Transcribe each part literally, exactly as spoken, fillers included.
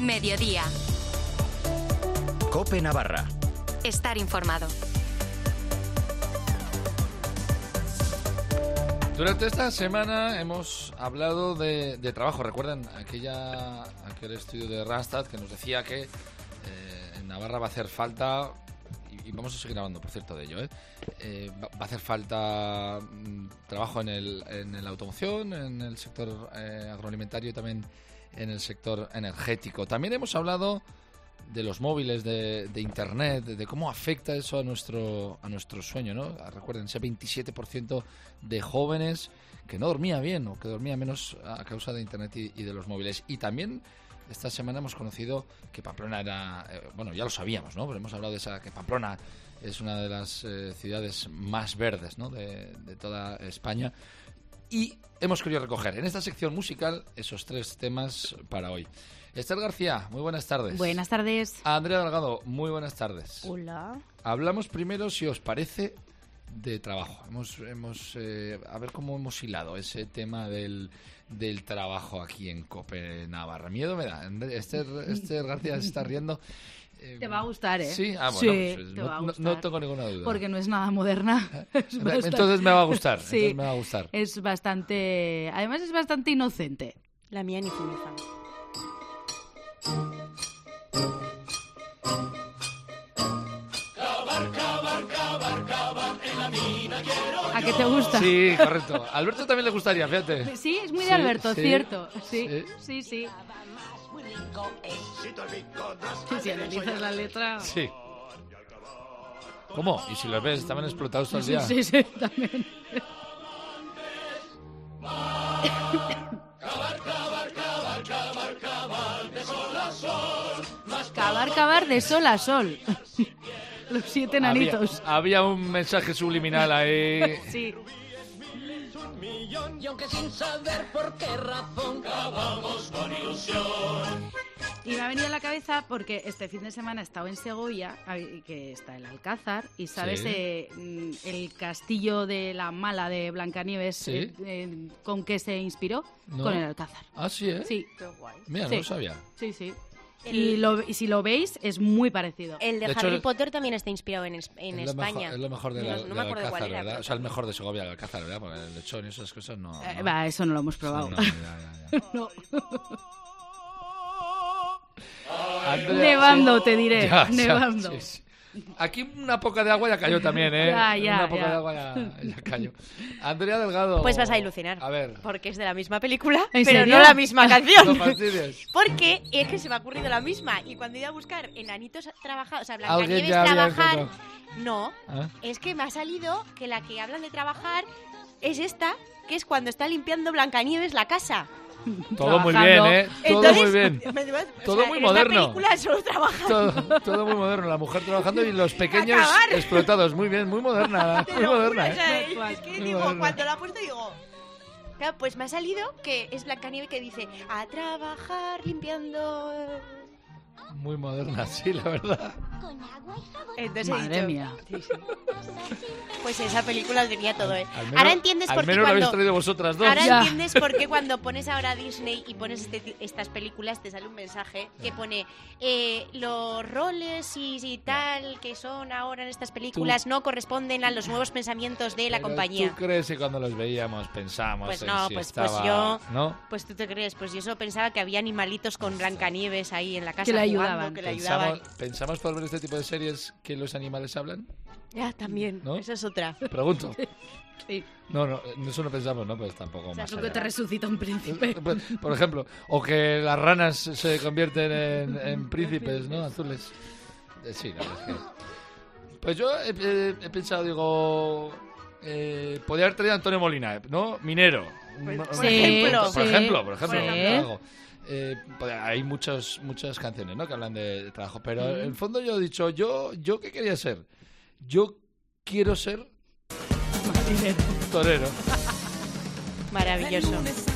Mediodía. COPE Navarra. Estar informado. Durante esta semana hemos hablado de, de trabajo. ¿Recuerdan aquella, aquel estudio de Randstad que nos decía que eh, en Navarra va a hacer falta, y, y vamos a seguir hablando, por cierto, de ello, ¿eh? Eh, va, va a hacer falta mm, trabajo en el, en el automoción, en el sector eh, agroalimentario y también en el sector energético. También hemos hablado de los móviles, de, de Internet, de, de cómo afecta eso a nuestro a nuestro sueño, ¿no? Recuerden, ese veintisiete por ciento de jóvenes que no dormía bien o que dormía menos a causa de Internet y, y de los móviles. Y también esta semana hemos conocido que Pamplona era, eh, bueno, ya lo sabíamos, ¿no? Pero hemos hablado de esa, que Pamplona es una de las eh, ciudades más verdes, ¿no? de, de toda España. Y hemos querido recoger en esta sección musical esos tres temas para hoy. Esther García, muy buenas tardes. Buenas tardes. Andrea Delgado, muy buenas tardes. Hola. Hablamos primero, si os parece, de trabajo. Hemos, hemos eh, a ver cómo hemos hilado ese tema del, del trabajo aquí en COPE Navarra. Miedo me da. Esther, Esther García se está riendo. Eh, te va a gustar, ¿eh? Sí, ah, bueno, sí, pues, te no, va a gustar. No tengo ninguna duda. Porque no es nada moderna. Es bastante... Entonces me va a gustar. Sí, entonces me va a gustar. Es bastante... Además es bastante inocente. La mía ni fue fan. ¿A qué te gusta? Sí, correcto. A Alberto también le gustaría, fíjate. Sí, es muy de sí, Alberto, sí, cierto. Sí, sí, sí, sí. Si analizas la letra... Sí. ¿Cómo? Y si los ves, estaban explotados todo el día. Sí, sí, sí, también. Cavar, cavar de sol a sol. Los siete nanitos. Había, había un mensaje subliminal ahí. Sí. Y aunque sin saber por qué razón cavamos con ilusión. Y me ha venido a la cabeza porque este fin de semana he estado en Segovia, que está el Alcázar, y sabes Sí. eh, el castillo de la mala de Blancanieves, Sí. eh, eh, ¿con qué se inspiró? No. Con el Alcázar. Ah, sí, ¿eh? Sí. Qué guay. Mira, Sí. no lo sabía. Sí, sí. El- Y, lo, y si lo veis, es muy parecido. El de, De hecho, Harry el- Potter también está inspirado en, es- en es, lo España. mejor, es lo mejor de la, No- no del me acuerdo Alcázar, cuál era, ¿verdad? pero O sea, el mejor de Segovia, el Alcázar, ¿verdad? Porque el lechón y esas cosas no... Eh, no. va, eso no lo hemos probado. No, no, ya, ya, ya. No. Andrea, Nevando, sí. te diré. Ya, ya, Nevando. sí, sí. Aquí una poca de agua ya cayó también, ¿eh? Ya, ya, una poca ya. de agua ya, ya cayó. Andrea Delgado. Pues vas a alucinar. A ver. Porque es de la misma película, ¿En pero serio? no la misma canción. No fastidies. Porque es que se me ha ocurrido la misma. Y cuando he ido a buscar enanitos trabajados, o sea, Alguien Blancanieves ya había trabajar... encontrado. No, ¿Ah? es que me ha salido que la que hablan de trabajar es esta, que es cuando está limpiando Blancanieves la casa. Todo muy Trabajando. bien, ¿eh? Todo Entonces, muy bien. me- o Todo sea, muy en moderno. esta película solo trabaja. Todo, todo muy moderno. La mujer trabajando y los pequeños Acabar. explotados. Muy bien, muy moderna. Te Muy lo juro, moderna, o sea, ¿eh? es que Muy digo, moderna. cuando la he puesto digo... Claro, pues me ha salido que es Blancanieves que dice a trabajar limpiando... Muy moderna, sí, la verdad. Entonces he Madre dicho, mía. sí, sí. Pues esa película lo tenía todo, ¿eh? Al menos, Ahora entiendes al por qué menos lo habéis cuando... traído vosotras dos. Ahora Ya. entiendes por qué cuando pones ahora Disney y pones este- estas películas te sale un mensaje que pone eh, los roles y, y tal que son ahora en estas películas no corresponden a los nuevos pensamientos de la Pero compañía. ¿Tú crees que cuando los veíamos pensamos Pues en no, si pues- estaba... pues yo- ¿No? Pues tú te crees, pues yo solo pensaba que había animalitos con Blancanieves ahí en la casa Que le jugando, ayudaban. que le Pensamos, ayudaban. ¿Pensamos por ver este tipo de series que los animales hablan? Ya, también, ¿No? esa es otra. Pregunto. Sí. No, no, eso no pensamos, ¿no? Pues tampoco más Lo que allá. te resucita un príncipe. Por ejemplo, o que las ranas se convierten en, en príncipes, ¿no? Azules. Eh, Sí, la verdad es que... Pues yo he, he- he pensado, digo... Eh, podría haber traído a Antonio Molina, ¿no? Minero. Un- un por ejemplo, ejemplo. Por sí, ejemplo, por ejemplo. sí. algo. Eh, pues hay muchas muchas canciones, ¿no? Que hablan de trabajo. Pero en el fondo yo he dicho, yo, ¿yo qué quería ser? Yo quiero ser torero. Maravilloso.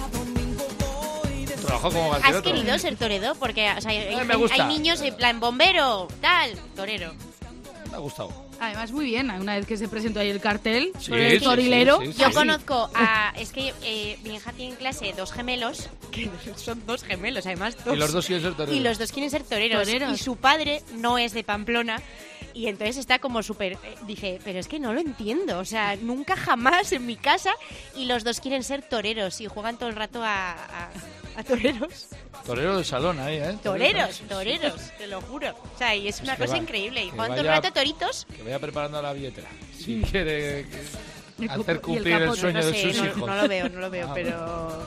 Trabajo como cualquier ¿Has otro. querido ser torero? Porque o sea, hay, Eh, me gusta. hay niños en plan bombero, tal, torero. Me ha gustado. Además, muy bien, una vez que se presentó ahí el cartel, Sí, con el sí, torilero. sí, sí, sí. Yo conozco a... Es que eh, mi hija tiene en clase dos gemelos, que son dos gemelos, además. Dos. Y los dos quieren ser toreros. Y los dos quieren ser toreros. Toreros. Y su padre no es de Pamplona. Y entonces está como súper... eh, dice, pero es que no lo entiendo. O sea, nunca jamás en mi casa. Y los dos quieren ser toreros y juegan todo el rato a, a, a toreros. Torero del salón ahí, ¿eh? Toreros, toreros, te lo juro. O sea, y es una que cosa va- increíble. Y que juegan todo el vaya- rato a toritos. Que vaya preparando la billetera. Si quiere que- El hacer capote- y el cumplir el, capote, sueño No de sé, sus no, hijos. no lo veo, no lo veo, Ah, pero...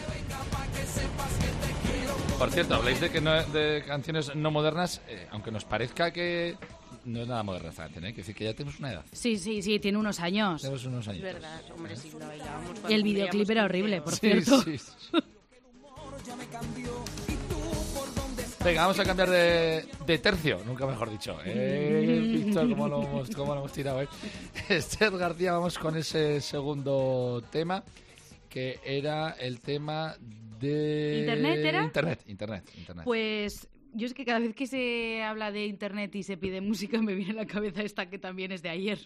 Por cierto, habláis de que no, de canciones no modernas, eh, aunque nos parezca que no es nada moderna esta canción, ¿eh? Quiere decir que ya tenemos una edad. Sí, sí, sí, tiene unos años. Tenemos unos Es años. verdad, hombre, sí, lo bailábamos cuando Y el videoclip cumplíamos era quince. horrible, por Sí, cierto. sí, sí. Venga, vamos a cambiar de, de tercio, nunca mejor dicho. Eh, Víctor, ¿cómo lo, hemos, cómo lo hemos tirado, eh? Esther García, vamos con ese segundo tema, que era el tema de... ¿Internet era? Internet, internet, internet. Pues yo es que cada vez que se habla de internet y se pide música me viene a la cabeza esta que también es de ayer.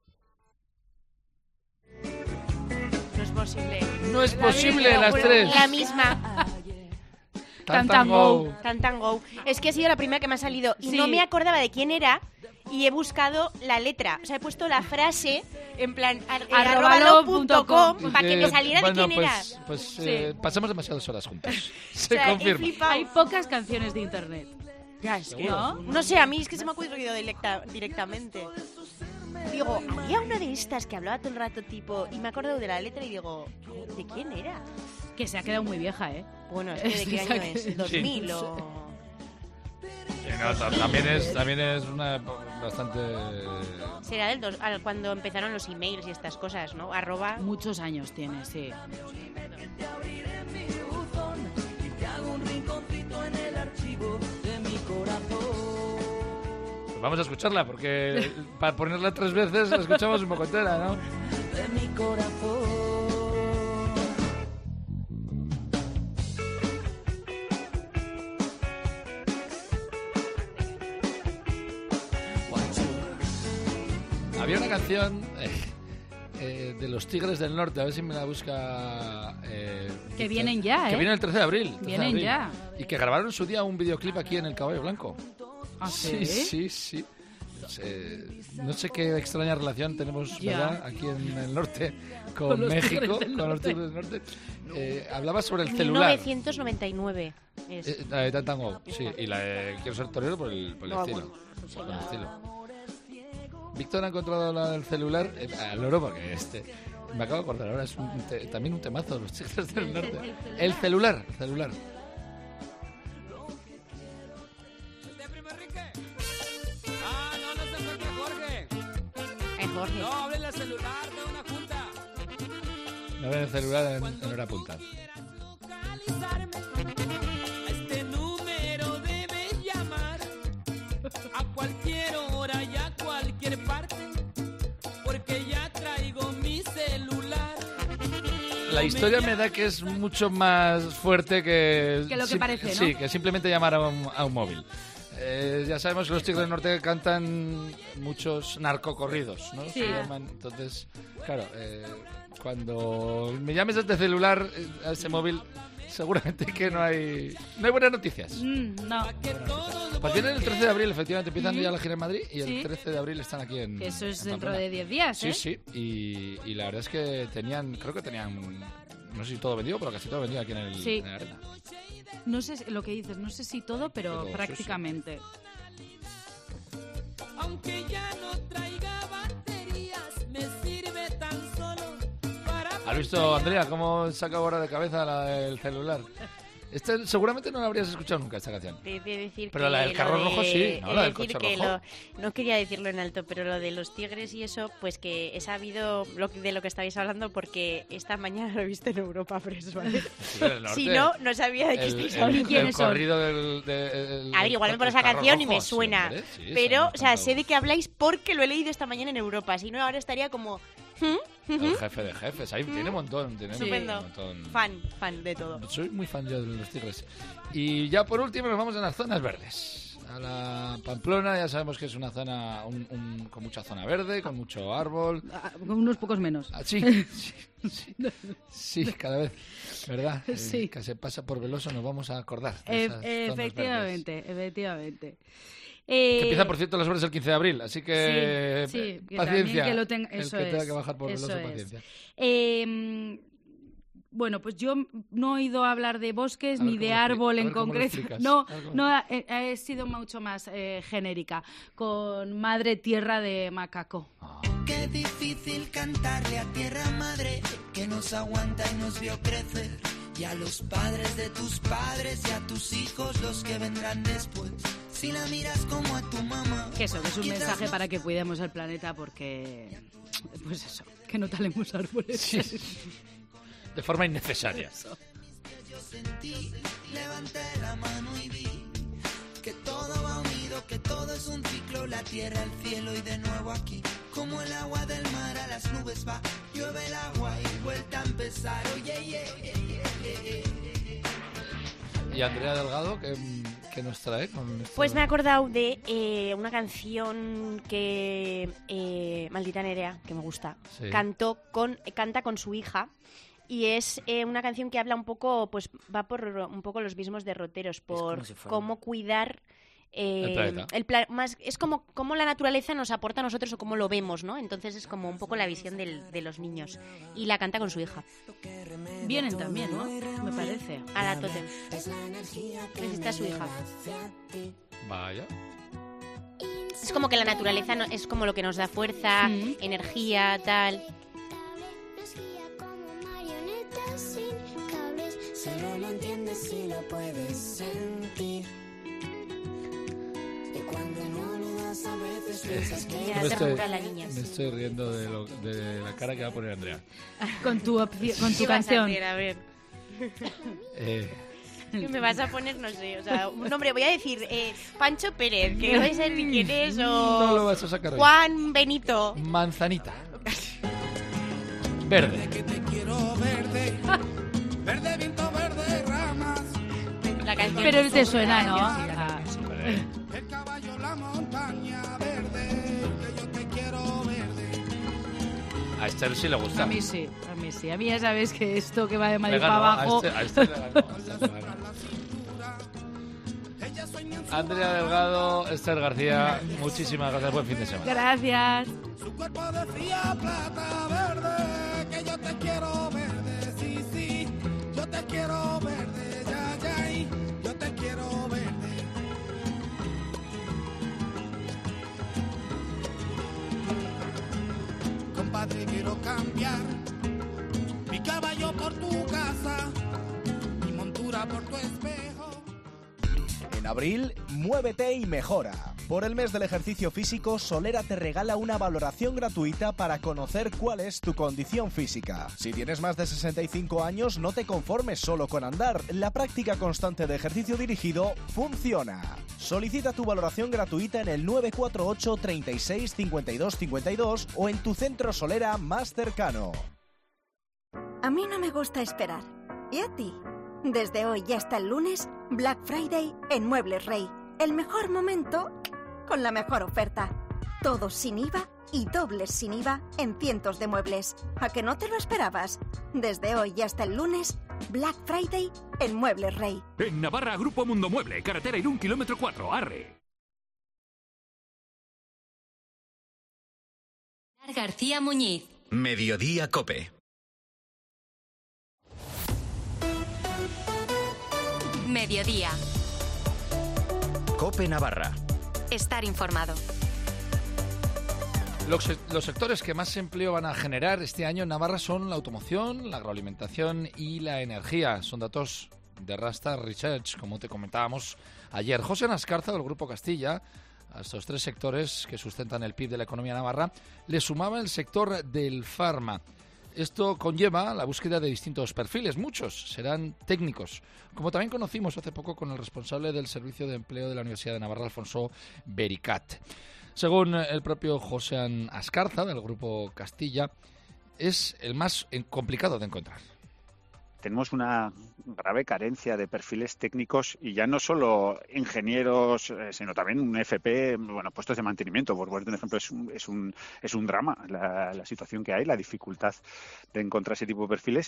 No es posible. No es La posible, misma, las bueno, tres. La misma. Tan, Tan, tan, go. go. Tan Tan Go. Es que ha sido la primera que me ha salido y Sí. no me acordaba de quién era y he buscado la letra. O sea, he puesto la frase en plan ar- eh, Arrobalo arrobalo punto punto com com. para que Eh, me saliera bueno, de quién pues, era. Pues Sí. eh, pasamos demasiadas horas juntos. O Se sea, he confirma. flipado. Hay pocas canciones de internet. Ya, es que ¿No? no sé, a mí es que se me ha ocurrido directa- directamente. Digo, había una de estas que hablaba todo el rato tipo y me acuerdo de la letra y digo, ¿de quién era? Que se ha quedado muy vieja, ¿eh? Bueno, es que ¿de qué Esa año que- es? ¿dos mil o...? Sí, no, ta- también es también es una época bastante Será del dos, al- cuando empezaron los emails y estas cosas, ¿no? Arroba... Muchos años tiene, sí. Pues vamos a escucharla porque para ponerla tres veces la escuchamos un poco entera, ¿no? Había una canción eh, eh, de los Tigres del Norte, a ver si me la busca. eh, Que Víctor. vienen ya, Que ¿eh? viene el trece de abril. trece de Vienen abril. ya. Y que grabaron en su día un videoclip aquí en el Caballo Blanco. ¿Ah, Sí, sí, sí. Eh, no sé qué extraña relación tenemos, Ya. ¿verdad? Aquí en el norte con, Con los México, Tigres del con los Norte. Tigres del Norte. Eh, hablaba sobre el mil celular. novecientos noventa y nueve es. Eh, la de Tantango, sí. Y la de Quiero ser torero por el, por el No, estilo. bueno, Por el estilo. Víctor ha encontrado la del celular eh, al loro porque este. Me acabo de acordar ahora, es un te- también un temazo de los Tigres del Norte. El celular, el celular. Ah, no, no se encuentra Jorge. Es Jorge. No, háblele al celular de una junta. No ven el celular en, en hora punta. Localizarme. A este número debes llamar. A cualquier hora y a cualquier parte. Porque ya traigo mi celular. La historia me da que es mucho más fuerte que... Que lo que sim- parece, ¿no? Sí, que simplemente llamar a un, a un móvil. Eh, ya sabemos que los Tigres del Norte cantan muchos narcocorridos, ¿no? Sí. Se llaman. Entonces, claro, eh, cuando me llames desde celular eh, a ese móvil, seguramente que no hay no hay buenas noticias. Mm, no, Pues vienen el trece de abril, efectivamente, empiezan ya la gira en Madrid y Sí. el trece de abril están aquí en que eso es en dentro Pamplona. de diez días, Sí, ¿eh? sí, y, y la verdad es que tenían, creo que tenían, no sé si todo vendido, pero casi todo vendido aquí en el, Sí. en la arena. No sé si- lo que dices, no sé si todo, pero, Pero sí, sí. prácticamente. Aunque ya no traiga baterías, me sirve tan solo para... ¿Has visto, Andrea, cómo saca ahora de cabeza la del celular? Este, seguramente no la habrías escuchado nunca, esta canción. De, de decir Pero que la del lo carro de- rojo sí, ¿no? he La de del decir coche que rojo. lo- no quería decirlo en alto, pero lo de los tigres y eso, pues que he sabido lo, que- de lo que estabais hablando porque esta mañana lo he visto en Europa Press, ¿vale? Tigres del Norte. Si no, no sabía de qué el, estáis el, hablando. el quiénes son? corrido del... de- el- A ver, igual me el pones esa carro canción y rojo, me sí, suena. hombre, sí, sí, pero, hemos o sea, cantado. sé de qué habláis porque lo he leído esta mañana en Europa. Si no, ahora estaría como... ¿hmm? El jefe de jefes, ahí tiene un montón, tiene Estupendo. un montón. Fan, fan de todo. Soy muy fan yo de los Tigres. Y ya por último nos vamos a las zonas verdes. a la Pamplona, ya sabemos que es una zona un, un, con mucha zona verde, con mucho árbol. Ah, con unos pocos menos. Ah, sí, sí, sí, sí, cada vez, ¿verdad? Sí. Eh, que se pasa por Veloso nos vamos a acordar de E- esas zonas efectivamente, verdes. efectivamente. Que Eh, empieza, por cierto, las obras el quince de abril, así que sí, sí, que paciencia. también que lo tenga- el eso que tenga es, que bajar por eso Veloso, es. paciencia. Eh, bueno, pues yo no he oído hablar de bosques A ver ni cómo de lo expli- árbol a en ver cómo lo concreto. explicas. No, A ver cómo- no he, he sido mucho más eh, genérica, con Madre Tierra de Macaco. Qué difícil cantarle a tierra madre que nos aguanta y nos vio crecer. Y a los padres de tus padres y a tus hijos los que vendrán después. Si la miras como a tu mamá. Que eso, que es un quizás mensaje no- para que cuidemos el planeta porque, pues eso, que no talemos árboles. Sí, de forma innecesaria. Yo sentí, levanté la mano y vi que todo va unido, que todo es un ciclo, la tierra, el cielo y de nuevo aquí. Como el agua del mar a las nubes va, llueve el agua y vuelta a empezar. Oye, yeah, yeah, yeah, yeah. ¿Y Andrea Delgado qué, qué nos trae con esto? Pues me he acordado de eh, una canción que eh, Maldita Nerea, que me gusta, Sí. cantó con, canta con su hija. Y es eh, una canción que habla un poco, pues va por un poco los mismos derroteros, por como si fuera- cómo cuidar eh, El planeta. el pla- más es como cómo la naturaleza nos aporta a nosotros o cómo lo vemos, ¿no? Entonces es como un poco la visión del- de los niños. Y la canta con su hija, Vienen también, ¿no? Me parece. a la Totem. Necesita a su hija. Vaya. Es como que la naturaleza no- es como lo que nos da fuerza, Mm. energía, tal. Como marionetas sin cables, solo lo entiendes si lo puedes sentir. Y cuando no lo das a veces piensas que Me Me hace estoy, roncar la niña. me estoy riendo de, lo- de la cara que va a poner Andrea. Con tu, opci- con tu ¿Qué vas a canción. hacer? A ver. Eh, ¿Qué me vas a poner? No sé, o sea, un nombre, voy a decir eh, Pancho Pérez, que no voy a saber ni quién es, o no lo vas a sacar hoy. Juan Benito. Manzanita. Verde. Que te quiero verde, verde viento, verde ramas, La canción. Pero te suena, ¿no? Sí, la Ah, canción, sí. Hombre. el caballo, la montaña verde, que yo te quiero verde. A Esther sí le gusta. a mí sí, a mí sí. A mí ya sabes que esto que va de Madrid Le ganó, para abajo... A Esther, a Esther le ganó, a Esther le ganó. Andrea Delgado, Esther García, muchísimas gracias. Buen fin de semana. Gracias. Su cuerpo de fría plata verde, que yo te quiero verde, sí, sí, yo te quiero verde, ya, ya, y yo te quiero verde. Compadre, quiero cambiar mi caballo por tu casa, mi montura por tu espejo. En abril, muévete y mejora. Por el mes del ejercicio físico, Solera te regala una valoración gratuita para conocer cuál es tu condición física. Si tienes más de sesenta y cinco años, no te conformes solo con andar. La práctica constante de ejercicio dirigido funciona. Solicita tu valoración gratuita en el nueve cuatro ocho, treinta y seis, cincuenta y dos, cincuenta y dos o en tu centro Solera más cercano. A mí no me gusta esperar. ¿Y a ti? Desde hoy y hasta el lunes, Black Friday en Muebles Rey. El mejor momento con la mejor oferta. Todos sin I V A y dobles sin I V A en cientos de muebles. ¿A que no te lo esperabas? Desde hoy y hasta el lunes, Black Friday en Muebles Rey. En Navarra, Grupo Mundo Mueble, carretera Irún, kilómetro cuatro, Arre. García Muñiz. Mediodía Cope. Mediodía. Cope Navarra. Estar informado. Los, los sectores que más empleo van a generar este año en Navarra son la automoción, la agroalimentación y la energía. Son datos de Rasta Research, como te comentábamos ayer. José Nascarza, del Grupo Castilla, a estos tres sectores que sustentan el P I B de la economía navarra, le sumaba el sector del farma. Esto conlleva la búsqueda de distintos perfiles, muchos serán técnicos, como también conocimos hace poco con el responsable del Servicio de Empleo de la Universidad de Navarra, Alfonso Bericat. Según el propio José Ascarza, del Grupo Castilla, es el más complicado de encontrar. tenemos una grave carencia de perfiles técnicos y ya no solo ingenieros, eh, sino también un F P, bueno, puestos de mantenimiento. Por ponerte un ejemplo, es un, es un, es un drama la, la situación que hay, la dificultad de encontrar ese tipo de perfiles.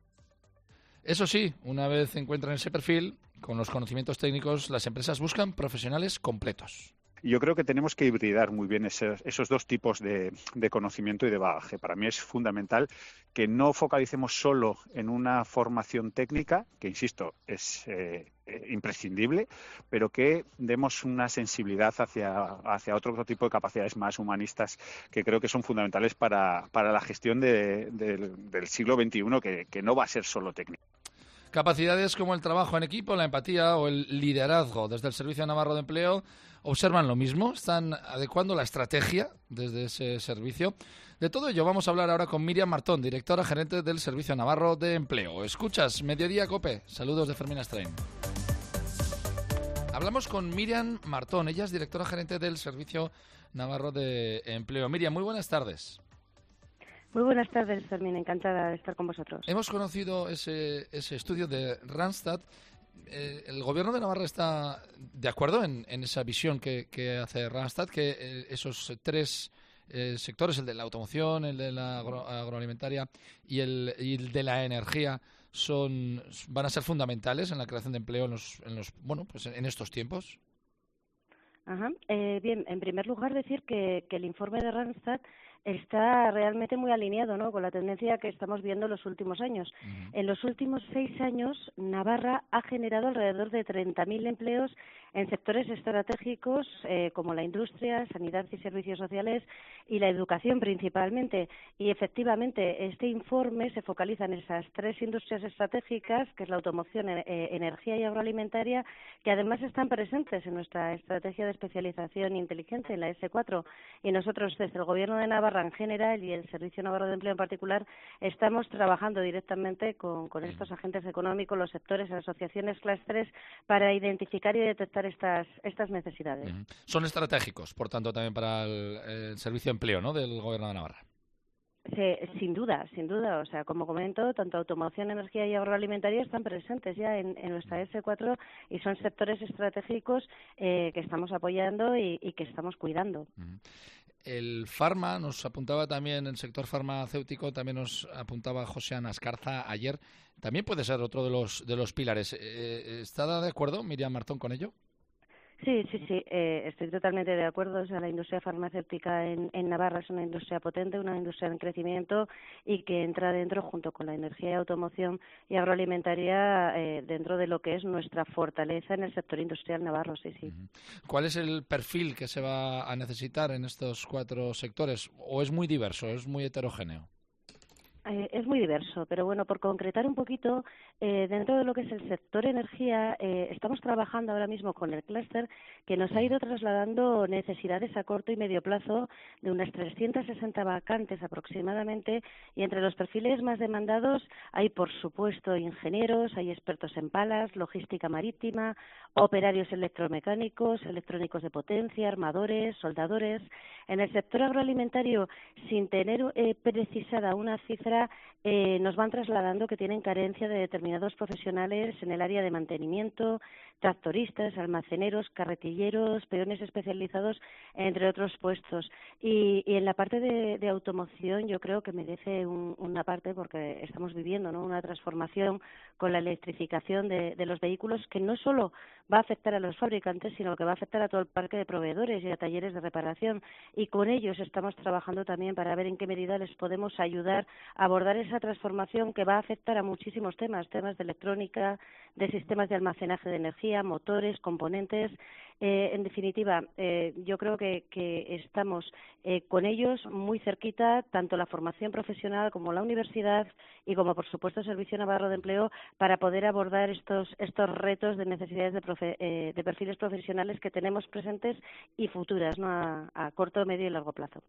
Eso sí, una vez encuentran ese perfil, con los conocimientos técnicos, las empresas buscan profesionales completos. Yo creo que tenemos que hibridar muy bien esos, esos dos tipos de, de conocimiento y de bagaje. Para mí es fundamental que no focalicemos solo en una formación técnica, que insisto, es eh, imprescindible, pero que demos una sensibilidad hacia, hacia otro tipo de capacidades más humanistas que creo que son fundamentales para, para la gestión de, de, del siglo veintiuno, que, que no va a ser solo técnica. Capacidades como el trabajo en equipo, la empatía o el liderazgo desde el Servicio Navarro de Empleo observan lo mismo, están adecuando la estrategia desde ese servicio. De todo ello vamos a hablar ahora con Miriam Martón, directora gerente del Servicio Navarro de Empleo. Escuchas Mediodía Cope. Saludos de Fermín Astrain. Hablamos con Miriam Martón, ella es directora gerente del Servicio Navarro de Empleo. Miriam, muy buenas tardes. Muy buenas tardes, Fermín. Encantada de estar con vosotros. Hemos conocido ese, ese estudio de Randstad. Eh, ¿El gobierno de Navarra está de acuerdo en, en esa visión que, que hace Randstad, que eh, esos tres eh, sectores, el de la automoción, el de la agro, agroalimentaria y el, y el de la energía, son van a ser fundamentales en la creación de empleo en los, en los bueno, pues en estos tiempos? Ajá. Eh, bien, en primer lugar decir que, que el informe de Randstad está realmente muy alineado, ¿no?, con la tendencia que estamos viendo en los últimos años. Uh-huh. En los últimos seis años, Navarra ha generado alrededor de treinta mil empleos en sectores estratégicos eh, como la industria, sanidad y servicios sociales y la educación principalmente. Y efectivamente, este informe se focaliza en esas tres industrias estratégicas, que es la automoción, eh, energía y agroalimentaria, que además están presentes en nuestra estrategia de especialización inteligente, en la ese cuatro. Y nosotros, desde el Gobierno de Navarra en general y el Servicio Navarro de Empleo en particular, estamos trabajando directamente con, con estos agentes económicos, los sectores, asociaciones, clústeres, para identificar y detectar estas estas necesidades. Uh-huh. Son estratégicos, por tanto, también para el, el Servicio de Empleo, ¿no?, del Gobierno de Navarra. Sí, sin duda, sin duda. O sea, como comento, tanto automoción, energía y agroalimentaria están presentes ya en, en nuestra ese cuatro y son sectores estratégicos eh, que estamos apoyando y, y que estamos cuidando. Uh-huh. El farma, nos apuntaba también el sector farmacéutico, también nos apuntaba José Ana Escarza ayer, también puede ser otro de los de los pilares. Eh, ¿Está de acuerdo Miriam Martón con ello? Sí, sí, sí, eh, estoy totalmente de acuerdo. O sea, la industria farmacéutica en, en Navarra es una industria potente, una industria en crecimiento y que entra dentro, junto con la energía y automoción y agroalimentaria, eh, dentro de lo que es nuestra fortaleza en el sector industrial navarro, sí, sí. ¿Cuál es el perfil que se va a necesitar en estos cuatro sectores? ¿O es muy diverso, es muy heterogéneo? Eh, es muy diverso, pero bueno, por concretar un poquito, eh, dentro de lo que es el sector energía, eh, estamos trabajando ahora mismo con el clúster que nos ha ido trasladando necesidades a corto y medio plazo de unas trescientas sesenta vacantes aproximadamente, y entre los perfiles más demandados hay, por supuesto, ingenieros, hay expertos en palas, logística marítima, operarios electromecánicos, electrónicos de potencia, armadores, soldadores. En el sector agroalimentario, sin tener eh, precisada una cifra, Eh, nos van trasladando que tienen carencia de determinados profesionales en el área de mantenimiento, tractoristas, almaceneros, carretilleros, peones especializados, entre otros puestos. Y, y en la parte de, de automoción yo creo que merece un, una parte, porque estamos viviendo, ¿no?, una transformación con la electrificación de, de los vehículos que no solo va a afectar a los fabricantes, sino que va a afectar a todo el parque de proveedores y a talleres de reparación. Y con ellos estamos trabajando también para ver en qué medida les podemos ayudar a abordar esa transformación que va a afectar a muchísimos temas, temas de electrónica, de sistemas de almacenaje de energía, motores, componentes. Eh, en definitiva, eh, yo creo que, que estamos eh, con ellos muy cerquita, tanto la formación profesional como la universidad y como, por supuesto, el Servicio Navarro de Empleo, para poder abordar estos estos retos de necesidades de, profe, eh, de perfiles profesionales que tenemos presentes y futuras, ¿no?, a, a corto, medio y largo plazo.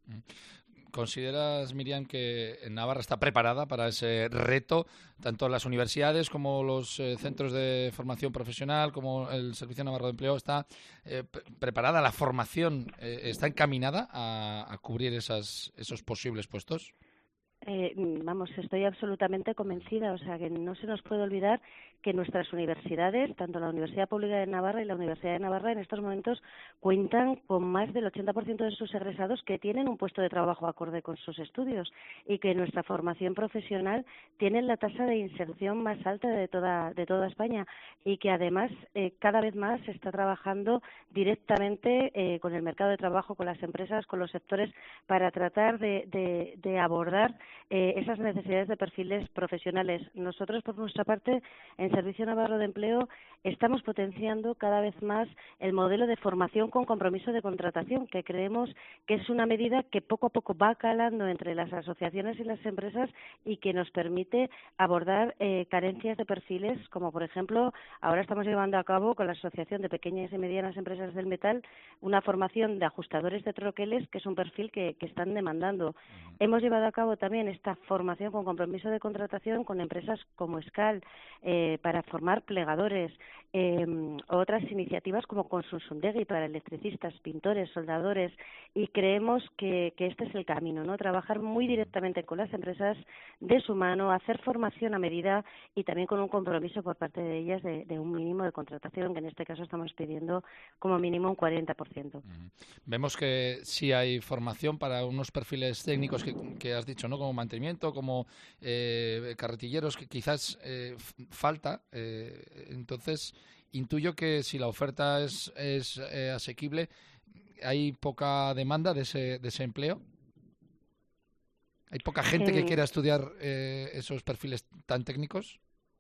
¿Consideras, Miriam, que Navarra está preparada para ese reto, tanto las universidades como los eh, centros de formación profesional, como el Servicio Navarro de Empleo? ¿Está eh, pre- preparada la formación? Eh, ¿Está encaminada a, a cubrir esas, esos posibles puestos? Eh, vamos, estoy absolutamente convencida, o sea, que no se nos puede olvidar que nuestras universidades, tanto la Universidad Pública de Navarra y la Universidad de Navarra, en estos momentos cuentan con más del ochenta por ciento de sus egresados que tienen un puesto de trabajo acorde con sus estudios y que nuestra formación profesional tiene la tasa de inserción más alta de toda de toda España y que además eh, cada vez más se está trabajando directamente eh, con el mercado de trabajo, con las empresas, con los sectores para tratar de, de, de abordar eh, esas necesidades de perfiles profesionales. Nosotros, por nuestra parte, en Servicio Navarro de Empleo estamos potenciando cada vez más el modelo de formación con compromiso de contratación, que creemos que es una medida que poco a poco va calando entre las asociaciones y las empresas y que nos permite abordar eh, carencias de perfiles, como por ejemplo, ahora estamos llevando a cabo con la Asociación de Pequeñas y Medianas Empresas del Metal una formación de ajustadores de troqueles, que es un perfil que, que están demandando. Uh-huh. Hemos llevado a cabo también esta formación con compromiso de contratación con empresas como Escal, eh, para formar plegadores, eh, otras iniciativas como Consulsundegui para electricistas, pintores, soldadores, y creemos que, que este es el camino, ¿no? Trabajar muy directamente con las empresas de su mano, hacer formación a medida y también con un compromiso por parte de ellas de, de un mínimo de contratación, que en este caso estamos pidiendo como mínimo un cuarenta por ciento. Uh-huh. Vemos que sí hay formación para unos perfiles técnicos que, que has dicho, ¿no? Como mantenimiento, como eh, carretilleros, que quizás eh, falta. Eh, entonces, intuyo que si la oferta es, es eh, asequible, ¿hay poca demanda de ese, de ese empleo? ¿Hay poca gente eh, que quiera estudiar eh, esos perfiles tan técnicos?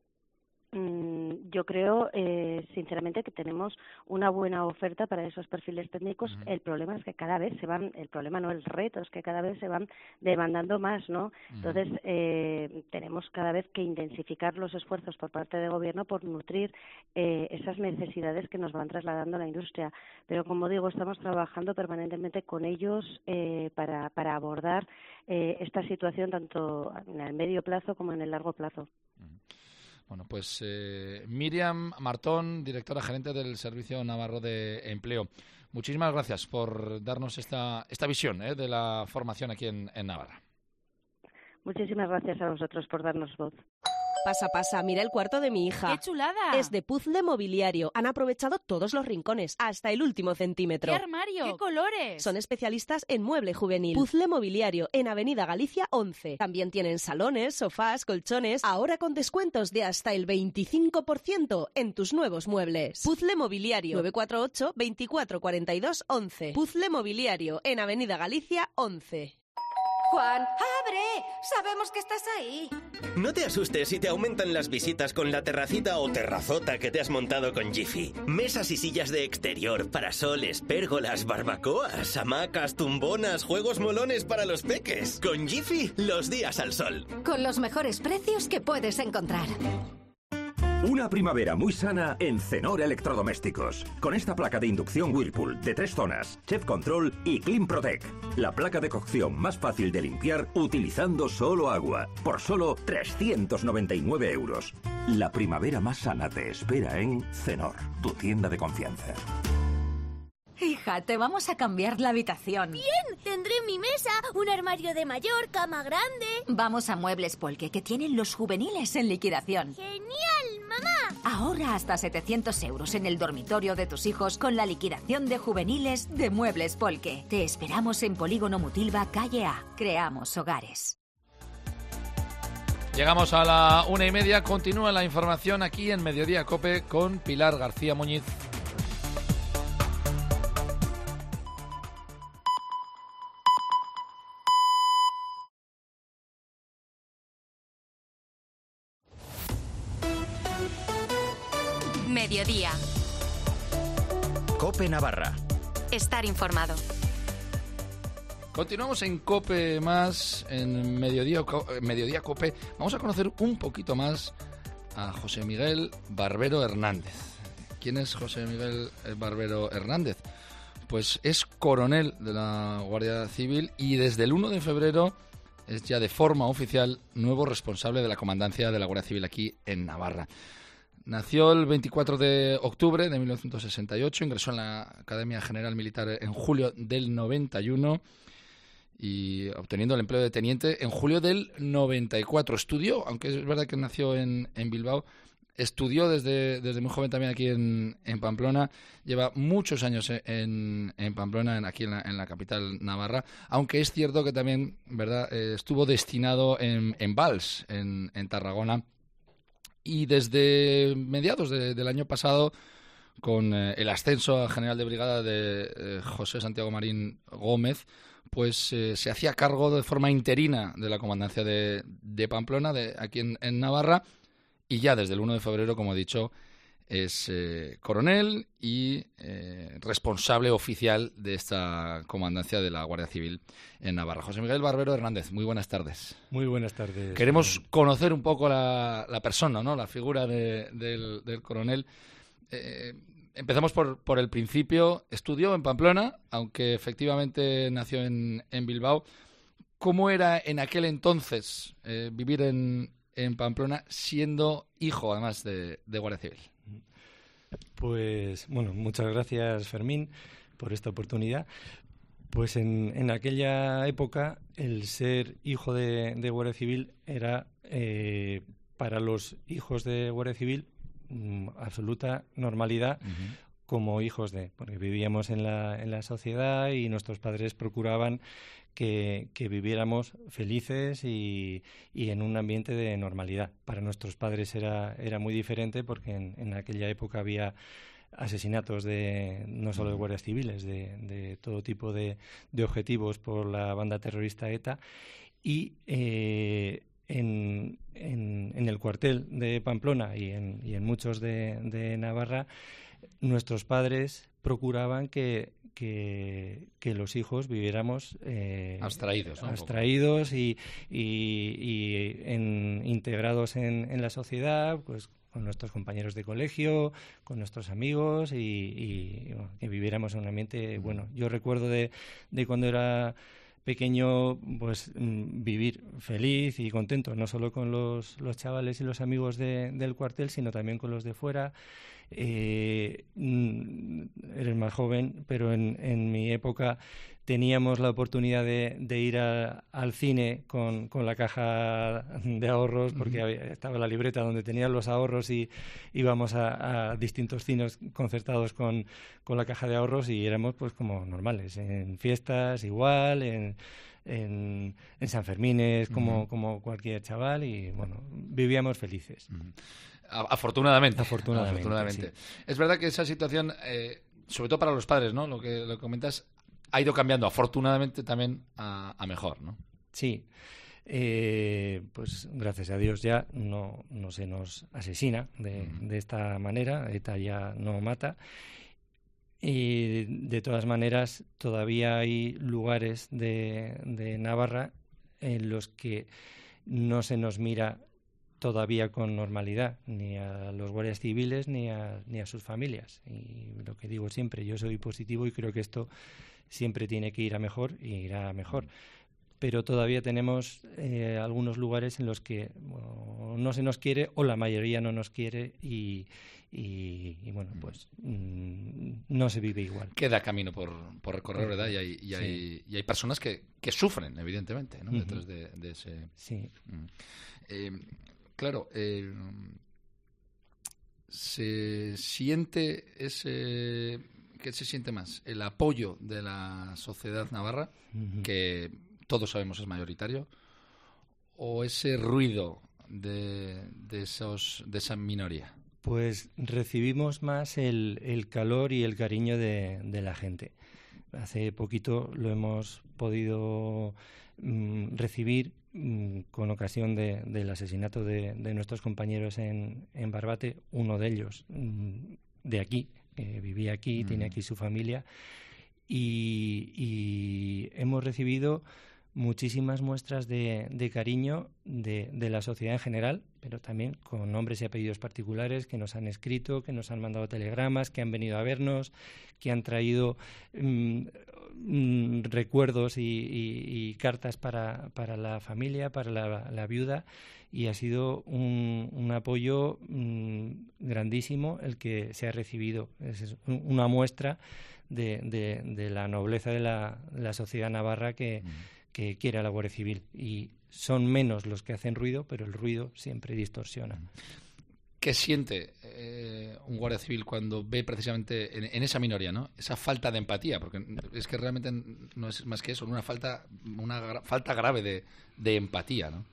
Yo creo, eh, sinceramente, que tenemos una buena oferta para esos perfiles técnicos. Uh-huh. El problema es que cada vez se van, el problema no, el reto es que cada vez se van demandando más, ¿no? Uh-huh. Entonces, eh, tenemos cada vez que intensificar los esfuerzos por parte del Gobierno por nutrir eh, esas necesidades que nos van trasladando a la industria. Pero, como digo, estamos trabajando permanentemente con ellos eh, para, para abordar eh, esta situación tanto en el medio plazo como en el largo plazo. Uh-huh. Bueno, pues eh, Miriam Martón, directora gerente del Servicio Navarro de Empleo. Muchísimas gracias por darnos esta, esta visión eh, de la formación aquí en, en Navarra. Muchísimas gracias a vosotros por darnos voz. Pasa, pasa, mira el cuarto de mi hija. ¡Qué chulada! Es de Puzzle Mobiliario. Han aprovechado todos los rincones, hasta el último centímetro. ¡Qué armario! ¡Qué colores! Son especialistas en mueble juvenil. Puzzle Mobiliario, en Avenida Galicia once. También tienen salones, sofás, colchones, ahora con descuentos de hasta el veinticinco por ciento en tus nuevos muebles. Puzzle Mobiliario, nueve cuatro ocho, veinticuatro cuarenta y dos, once. Puzzle Mobiliario, en Avenida Galicia once. Juan, ¡abre! Sabemos que estás ahí. No te asustes si te aumentan las visitas con la terracita o terrazota que te has montado con Jiffy. Mesas y sillas de exterior, parasoles, pérgolas, barbacoas, hamacas, tumbonas, juegos molones para los peques. Con Jiffy, los días al sol. Con los mejores precios que puedes encontrar. Una primavera muy sana en Cenor Electrodomésticos. Con esta placa de inducción Whirlpool de tres zonas, Chef Control y Clean Protect. La placa de cocción más fácil de limpiar utilizando solo agua. Por solo trescientos noventa y nueve euros. La primavera más sana te espera en Cenor, tu tienda de confianza. Hija, te vamos a cambiar la habitación. ¡Bien! Tendré mi mesa, un armario de mayor, cama grande. Vamos a Muebles Polke, que tienen los juveniles en liquidación. ¡Genial, mamá! Ahora hasta setecientos euros en el dormitorio de tus hijos con la liquidación de juveniles de Muebles Polke. Te esperamos en Polígono Mutilva, calle A. Creamos hogares. Llegamos a la una y media. Continúa la información aquí en Mediodía COPE con Pilar García Muñiz. Mediodía. COPE Navarra. Estar informado. Continuamos en COPE más, en Mediodía, Mediodía COPE. Vamos a conocer un poquito más a José Miguel Barbero Hernández. ¿Quién es José Miguel Barbero Hernández? Pues es coronel de la Guardia Civil y desde el uno de febrero es ya de forma oficial nuevo responsable de la comandancia de la Guardia Civil aquí en Navarra. Nació el veinticuatro de octubre de mil novecientos sesenta y ocho, ingresó en la Academia General Militar en julio del noventa y uno y obteniendo el empleo de teniente en julio del noventa y cuatro. Estudió, aunque es verdad que nació en, en Bilbao, estudió desde, desde muy joven también aquí en, en Pamplona. Lleva muchos años en, en Pamplona, en, aquí en la, en la capital navarra, aunque es cierto que también, ¿verdad?, eh, estuvo destinado en, en Valls, en, en Tarragona, y desde mediados de, del año pasado, con eh, el ascenso a general de brigada de eh, José Santiago Marín Gómez, pues eh, se hacía cargo de forma interina de la comandancia de, de Pamplona, de aquí en, en Navarra, y ya desde el uno de febrero, como he dicho, es eh, coronel y eh, responsable oficial de esta comandancia de la Guardia Civil en Navarra. José Miguel Barbero Hernández, muy buenas tardes. Muy buenas tardes. Queremos conocer un poco la, la persona, ¿no?, la figura de, del, del coronel. Eh, empezamos por, por el principio. Estudió en Pamplona, aunque efectivamente nació en, en Bilbao. ¿Cómo era en aquel entonces eh, vivir en, en Pamplona siendo hijo, además, de, de Guardia Civil? Pues, bueno, muchas gracias, Fermín, por esta oportunidad. Pues en, en aquella época el ser hijo de, de Guardia Civil era, eh, para los hijos de Guardia Civil, mm, absoluta normalidad. Uh-huh. Como hijos de, porque vivíamos en la, en la sociedad y nuestros padres procuraban que, que viviéramos felices y, y en un ambiente de normalidad. Para nuestros padres era, era muy diferente porque en, en aquella época había asesinatos de no solo de guardias civiles, de, de todo tipo de, de objetivos por la banda terrorista ETA. Y eh, en, en, en el cuartel de Pamplona y en, y en muchos de, de Navarra, nuestros padres procuraban que, que, que los hijos viviéramos eh, abstraídos, ¿no? abstraídos y, y, y en, integrados en, en la sociedad, pues con nuestros compañeros de colegio, con nuestros amigos y, y bueno, que viviéramos en un ambiente bueno. Yo recuerdo de, de cuando era pequeño, pues vivir feliz y contento, no solo con los, los chavales y los amigos de, del cuartel, sino también con los de fuera. Eh, eres más joven, pero en, en mi época teníamos la oportunidad de, de ir a, al cine con, con la caja de ahorros, porque uh-huh. había, estaba la libreta donde tenían los ahorros y íbamos a, a distintos cines concertados con, con la caja de ahorros y éramos pues como normales, en fiestas igual, en, en, en San Fermines como, uh-huh. como cualquier chaval y bueno, vivíamos felices. Uh-huh. Afortunadamente. Afortunadamente, Afortunadamente. Sí. Es verdad que esa situación, eh, sobre todo para los padres, ¿no?, lo que, lo que comentas, ha ido cambiando afortunadamente también a, a mejor, ¿no? Sí. Eh, pues gracias a Dios ya no, no se nos asesina de, uh-huh. de esta manera. ETA ya no mata. Y de todas maneras todavía hay lugares de, de Navarra en los que no se nos mira todavía con normalidad, ni a los guardias civiles ni a, ni a sus familias. Y lo que digo siempre, yo soy positivo y creo que esto siempre tiene que ir a mejor y irá a mejor. Pero todavía tenemos eh, algunos lugares en los que bueno, no se nos quiere o la mayoría no nos quiere y, y, y bueno, pues mmm, no se vive igual. Queda camino por, por recorrer, ¿verdad? Y hay, y hay, sí. y hay personas que, que sufren, evidentemente, ¿no? Uh-huh. Detrás de, de ese... Sí. Mm. Eh, Claro, eh, se siente ese, ¿qué se siente más? El apoyo de la sociedad navarra, uh-huh. que todos sabemos es mayoritario, o ese ruido de, de esos de esa minoría. Pues recibimos más el, el calor y el cariño de, de la gente. Hace poquito lo hemos podido mm, recibir con ocasión de, del asesinato de, de nuestros compañeros en, en Barbate, uno de ellos de aquí, que vivía aquí, mm. tiene aquí su familia, y, y hemos recibido muchísimas muestras de, de cariño de, de la sociedad en general, pero también con nombres y apellidos particulares que nos han escrito, que nos han mandado telegramas, que han venido a vernos, que han traído mmm, mmm, recuerdos y, y, y cartas para, para la familia, para la, la viuda, y ha sido un, un apoyo mmm, grandísimo el que se ha recibido. Es una muestra de, de, de la nobleza de la, de la sociedad navarra que, mm. que quiera la Guardia Civil. Y son menos los que hacen ruido, pero el ruido siempre distorsiona. ¿Qué siente eh, un guardia civil cuando ve precisamente en, en esa minoría, ¿no? Esa falta de empatía? Porque es que realmente no es más que eso, una falta, una gra- falta grave de, de empatía, ¿no?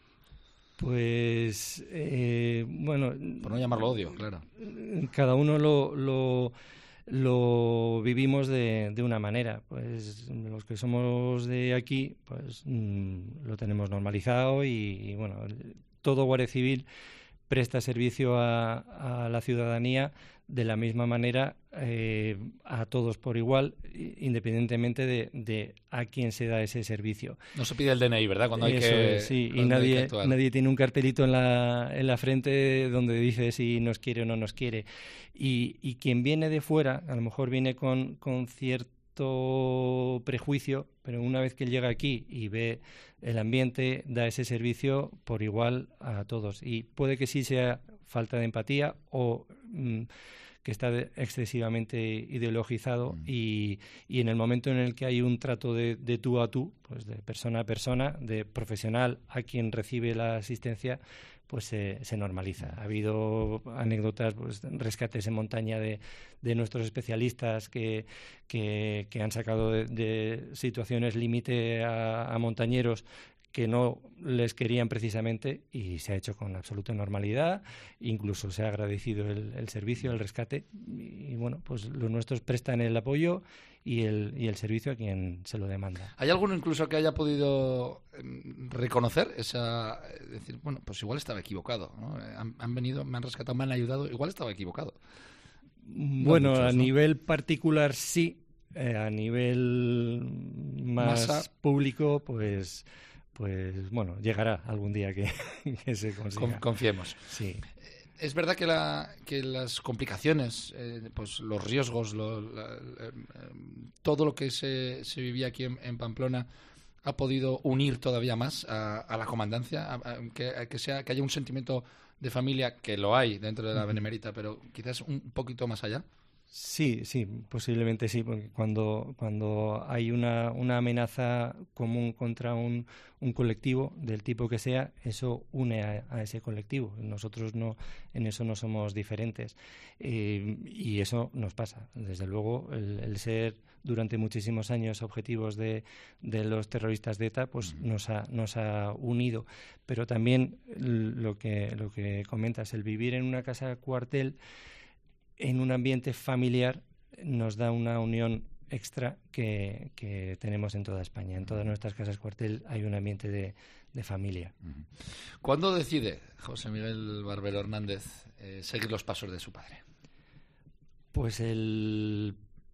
Pues, eh, bueno... Por no llamarlo odio, claro. Cada uno lo, lo, lo vivimos de, de una manera. Pues los que somos de aquí, pues mm, lo tenemos normalizado y, y bueno, todo guardia civil presta servicio a, a la ciudadanía de la misma manera eh, a todos por igual, independientemente de, de a quién se da ese servicio. No se pide el D N I, ¿verdad? Cuando hay Eso que es, sí, y cuando hay que nadie, actuar. nadie tiene un cartelito en la, en la frente donde dice si nos quiere o no nos quiere. Y, y quien viene de fuera, a lo mejor viene con, con cierto prejuicio, pero una vez que llega aquí y ve el ambiente, da ese servicio por igual a todos. Y puede que sí sea falta de empatía o mm, que está de, excesivamente ideologizado mm. y, y en el momento en el que hay un trato de, de tú a tú, pues de persona a persona, de profesional a quien recibe la asistencia, pues se, se normaliza. Ha habido anécdotas, pues, rescates en montaña de, de nuestros especialistas que, que, que han sacado de, de situaciones límite a, a montañeros que no les querían precisamente y se ha hecho con absoluta normalidad, incluso se ha agradecido el, el servicio, el rescate y, y bueno, pues los nuestros prestan el apoyo y el, y el servicio a quien se lo demanda. ¿Hay alguno incluso que haya podido reconocer esa, decir, bueno, pues igual estaba equivocado, ¿no? Han, han venido, me han rescatado, me han ayudado, igual estaba equivocado? Bueno, no muchos, a ¿no? nivel particular sí, eh, a nivel más Masa. público, pues... pues bueno, llegará algún día que, que se consiga. Con, confiemos. Sí. Es verdad que, la, que las complicaciones, eh, pues los riesgos, lo, la, eh, todo lo que se, se vivía aquí en, en Pamplona ha podido unir todavía más a, a la comandancia, a, a, que, a que, sea, que haya un sentimiento de familia, que lo hay dentro de la Benemérita, pero quizás un poquito más allá. Sí, sí, posiblemente sí, porque cuando, cuando hay una, una amenaza común contra un, un colectivo del tipo que sea, eso une a, a ese colectivo. Nosotros no, en eso no somos diferentes. Eh, y eso nos pasa. Desde luego, el, el ser durante muchísimos años objetivos de, de los terroristas de ETA, pues uh-huh. nos ha, nos ha unido. Pero también lo que, lo que comentas, el vivir en una casa cuartel, en un ambiente familiar, nos da una unión extra que, que tenemos en toda España. En todas nuestras casas cuartel hay un ambiente de, de familia. ¿Cuándo decide José Miguel Barbero Hernández eh, seguir los pasos de su padre? Pues el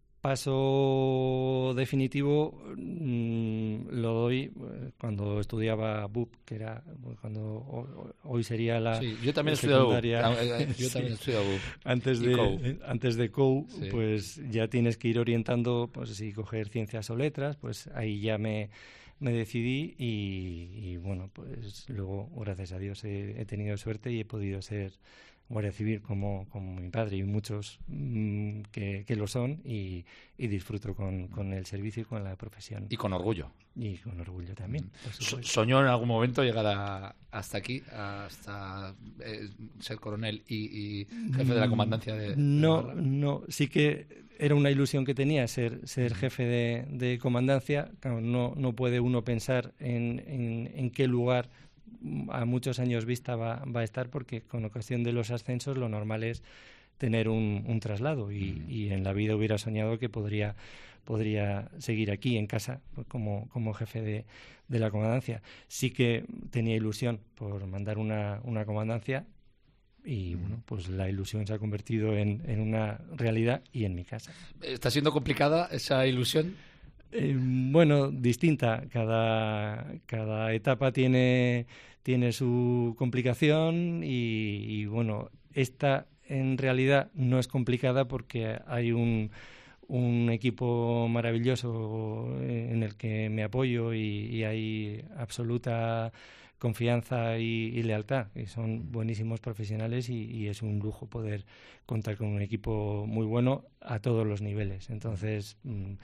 paso definitivo mmm, lo doy cuando estudiaba B U P, que era cuando hoy sería la sí, yo también he estudiado B U P. Yo también he estudiado B U P. Antes de, C O U. antes de C O U, sí. Pues ya tienes que ir orientando, pues si coger ciencias o letras, pues ahí ya me, me decidí y, y bueno, pues luego, gracias a Dios, he, he tenido suerte y he podido ser Guardia Civil como, como mi padre y muchos mmm, que, que lo son y, y disfruto con, con el servicio y con la profesión. Y con orgullo. Y con orgullo también. So, ¿Soñó en algún momento llegar a, hasta aquí, hasta eh, ser coronel y, y jefe de la comandancia de... No, de no, sí que era una ilusión que tenía ser, ser jefe de, de comandancia. Claro, no, no puede uno pensar en, en, en qué lugar a muchos años vista va, va a estar, porque con ocasión de los ascensos lo normal es tener un, un traslado y, mm. y en la vida hubiera soñado que podría podría seguir aquí en casa como, como jefe de, de la comandancia. Sí que tenía ilusión por mandar una, una comandancia y mm. bueno, pues la ilusión se ha convertido en, en una realidad y en mi casa. ¿Está siendo complicada esa ilusión? Eh, bueno, distinta. Cada, cada etapa tiene, tiene su complicación y, y, bueno, esta en realidad no es complicada porque hay un, un equipo maravilloso en el que me apoyo y, y hay absoluta confianza y, y lealtad. Y son buenísimos profesionales y, y es un lujo poder contar con un equipo muy bueno a todos los niveles. Entonces... Mmm,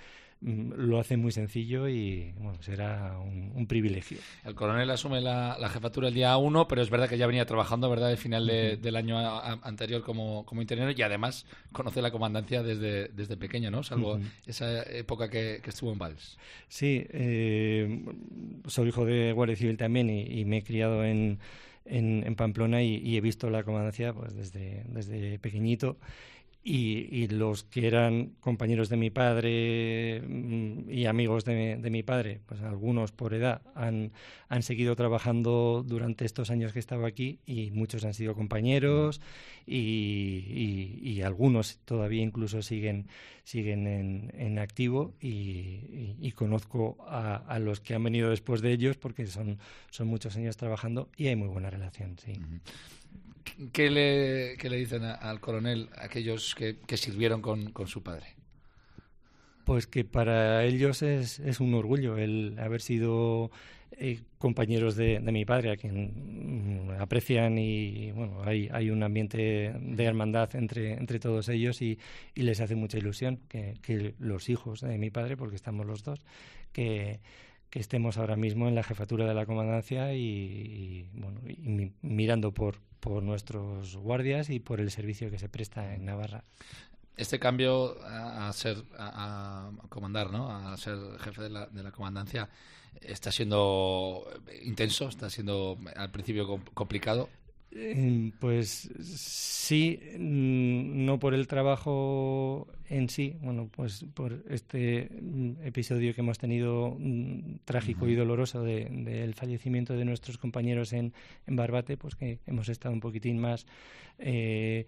lo hace muy sencillo y bueno, será un, un privilegio. El coronel asume la, la jefatura el día uno, pero es verdad que ya venía trabajando, ¿verdad?, al final de, uh-huh. del año a, a, anterior como, como internero, y además conoce la comandancia desde, desde pequeño, ¿no? Salvo uh-huh. esa época que, que estuvo en Valls. Sí, eh, soy hijo de Guardia Civil también y, y me he criado en, en, en Pamplona y, y he visto la comandancia pues desde, desde pequeñito. Y, y los que eran compañeros de mi padre y amigos de, de mi padre, pues algunos por edad han, han seguido trabajando durante estos años que he estado aquí y muchos han sido compañeros y, y, y algunos todavía incluso siguen siguen en, en activo y, y, y conozco a, a los que han venido después de ellos porque son, son muchos años trabajando y hay muy buena relación, sí. Uh-huh. ¿Qué le, qué le dicen a, al coronel aquellos que, que sirvieron con, con su padre? Pues que para ellos es, es un orgullo el haber sido eh, compañeros de, de mi padre, a quien mm, aprecian y bueno, hay, hay un ambiente de hermandad entre, entre todos ellos y, y les hace mucha ilusión que, que los hijos de mi padre, porque estamos los dos, que... que estemos ahora mismo en la jefatura de la comandancia y, y bueno y mirando por, por nuestros guardias y por el servicio que se presta en Navarra. Este cambio a, a ser a, a comandar, ¿no?, a ser jefe de la, de la comandancia, está siendo intenso, está siendo al principio complicado. Pues sí, no por el trabajo en sí, bueno, pues por este episodio que hemos tenido trágico uh-huh. y doloroso del de, fallecimiento de nuestros compañeros en, en Barbate, pues que hemos estado un poquitín más eh,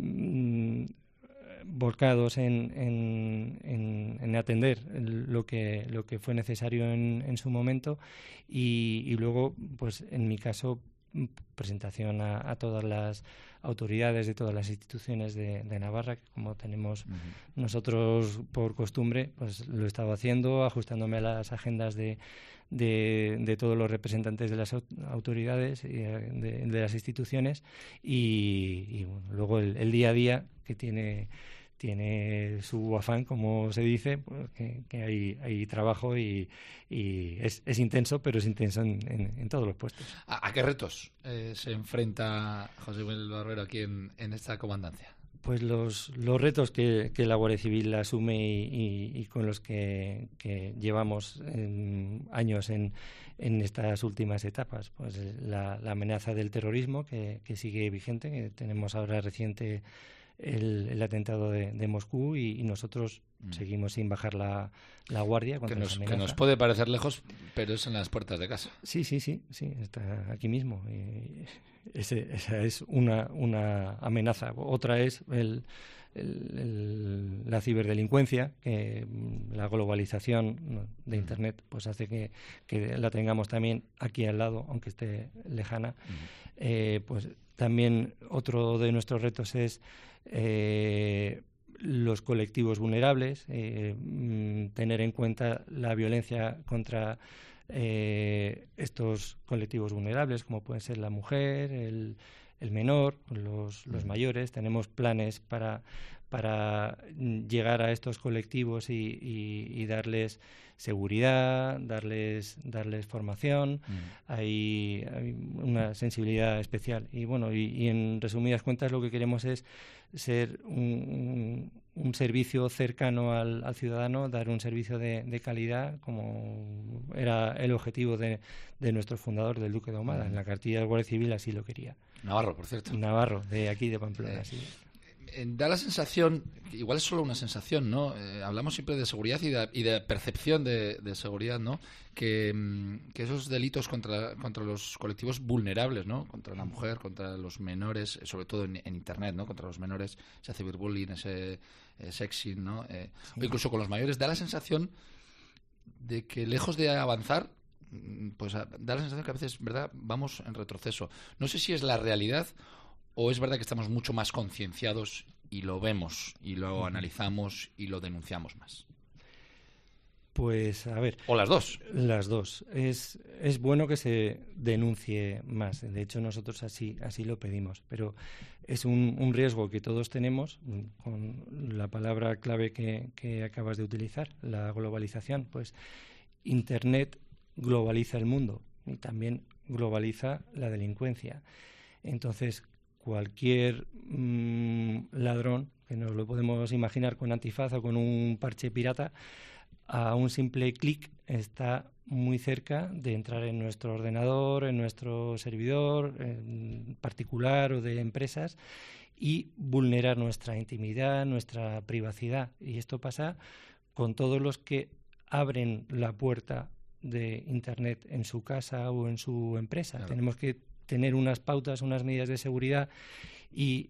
volcados en, en, en, en atender lo que, lo que fue necesario en, en su momento y, y luego, pues en mi caso, presentación a, a todas las autoridades de todas las instituciones de, de Navarra, que como tenemos uh-huh. nosotros por costumbre, pues lo he estado haciendo, ajustándome a las agendas de, de, de todos los representantes de las autoridades y de, de las instituciones y, y bueno, luego el, el día a día que tiene tiene su afán, como se dice, pues que, que hay, hay trabajo y, y es, es intenso, pero es intenso en, en, en todos los puestos. ¿A, a qué retos eh, se enfrenta José Manuel Barbero aquí en, en esta comandancia? Pues los, los retos que, que la Guardia Civil asume y, y, y con los que, que llevamos en, años en, en estas últimas etapas. Pues la, la amenaza del terrorismo que, que sigue vigente, que tenemos ahora reciente El, el atentado de, de Moscú y, y nosotros mm. seguimos sin bajar la, la guardia contra que nos, esa amenaza. Que nos puede parecer lejos, pero es en las puertas de casa. Sí, sí, sí, sí, está aquí mismo. Y ese, esa es una, una amenaza. Otra es el, el, el, la ciberdelincuencia, que la globalización de Internet pues hace que, que la tengamos también aquí al lado, aunque esté lejana. Mm. Eh, pues también otro de nuestros retos es Eh, los colectivos vulnerables, eh, tener en cuenta la violencia contra eh, estos colectivos vulnerables, como pueden ser la mujer, el, el menor, los, los mayores. Tenemos planes para, para llegar a estos colectivos y, y, y darles seguridad, darles darles formación. Mm. Hay, hay una sensibilidad especial y bueno y, y en resumidas cuentas lo que queremos es ser un, un, un servicio cercano al, al ciudadano, dar un servicio de, de calidad, como era el objetivo de, de nuestro fundador, del Duque de Ahumada. Mm. En la cartilla del Guardia Civil así lo quería. Navarro, por cierto. Navarro, de aquí de Pamplona, eh. sí. Da la sensación, igual es solo una sensación, ¿no? Eh, hablamos siempre de seguridad y de, y de percepción de, de seguridad, ¿no? Que, que esos delitos contra, contra los colectivos vulnerables, ¿no? Contra la mujer, contra los menores, sobre todo en, en Internet, ¿no? Contra los menores, ese ciberbullying, ese eh, sexing, ¿no? Eh, sí. O incluso con los mayores, da la sensación de que lejos de avanzar, pues da la sensación que a veces, ¿verdad?, vamos en retroceso. No sé si es la realidad o es verdad que estamos mucho más concienciados y lo vemos, y lo uh-huh. analizamos y lo denunciamos más. Pues, a ver... ¿O las dos? Las dos. Es, es bueno que se denuncie más. De hecho, nosotros así, así lo pedimos. Pero es un, un riesgo que todos tenemos, con la palabra clave que, que acabas de utilizar, la globalización. Pues Internet globaliza el mundo y también globaliza la delincuencia. Entonces, cualquier mmm, ladrón, que nos lo podemos imaginar con antifaz o con un parche pirata, a un simple clic está muy cerca de entrar en nuestro ordenador, en nuestro servidor, en particular o de empresas, y vulnerar nuestra intimidad, nuestra privacidad. Y esto pasa con todos los que abren la puerta de Internet en su casa o en su empresa. Claro. Tenemos que tener unas pautas, unas medidas de seguridad y,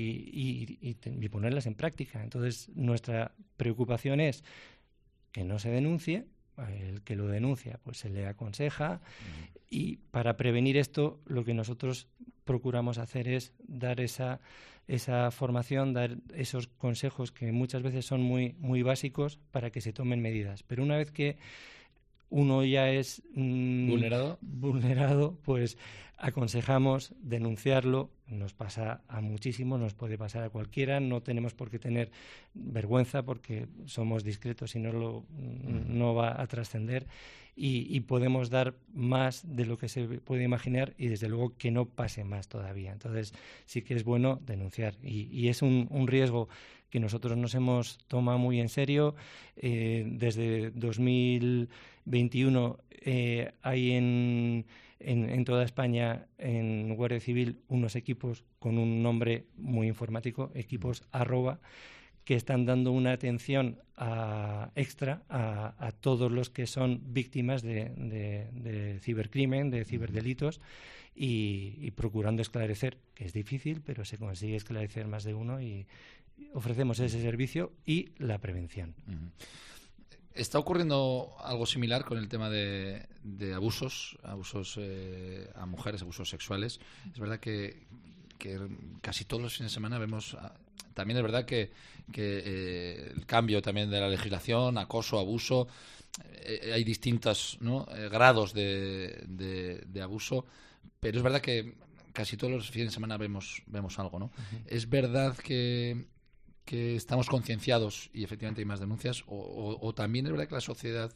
y, y, y, y ponerlas en práctica. Entonces, nuestra preocupación es que no se denuncie, el que lo denuncia pues se le aconseja, uh-huh. y para prevenir esto lo que nosotros procuramos hacer es dar esa, esa formación, dar esos consejos que muchas veces son muy, muy básicos para que se tomen medidas. Pero una vez que uno ya es mmm, vulnerado, vulnerado, pues aconsejamos denunciarlo. Nos pasa a muchísimos, nos puede pasar a cualquiera, no tenemos por qué tener vergüenza porque somos discretos y no, lo, mm. no va a trascender, y, y podemos dar más de lo que se puede imaginar y desde luego que no pase más todavía. Entonces sí que es bueno denunciar y, y es un, un riesgo que nosotros nos hemos tomado muy en serio. Eh, desde dos mil veintiuno eh, hay en... En, en toda España, en Guardia Civil, unos equipos con un nombre muy informático, equipos arroba, que están dando una atención a, extra a, a todos los que son víctimas de, de, de cibercrimen, de ciberdelitos, y, y procurando esclarecer, que es difícil, pero se consigue esclarecer más de uno, y ofrecemos ese servicio y la prevención. Uh-huh. ¿Está ocurriendo algo similar con el tema de, de abusos, abusos eh, a mujeres, abusos sexuales? Es verdad que, que casi todos los fines de semana vemos... También es verdad que, que eh, el cambio también de la legislación, acoso, abuso, eh, hay distintos, ¿no?, eh, grados de, de, de abuso, pero es verdad que casi todos los fines de semana vemos, vemos algo, ¿no? Uh-huh. Es verdad que... que estamos concienciados y efectivamente hay más denuncias, o, o, o también es verdad que la sociedad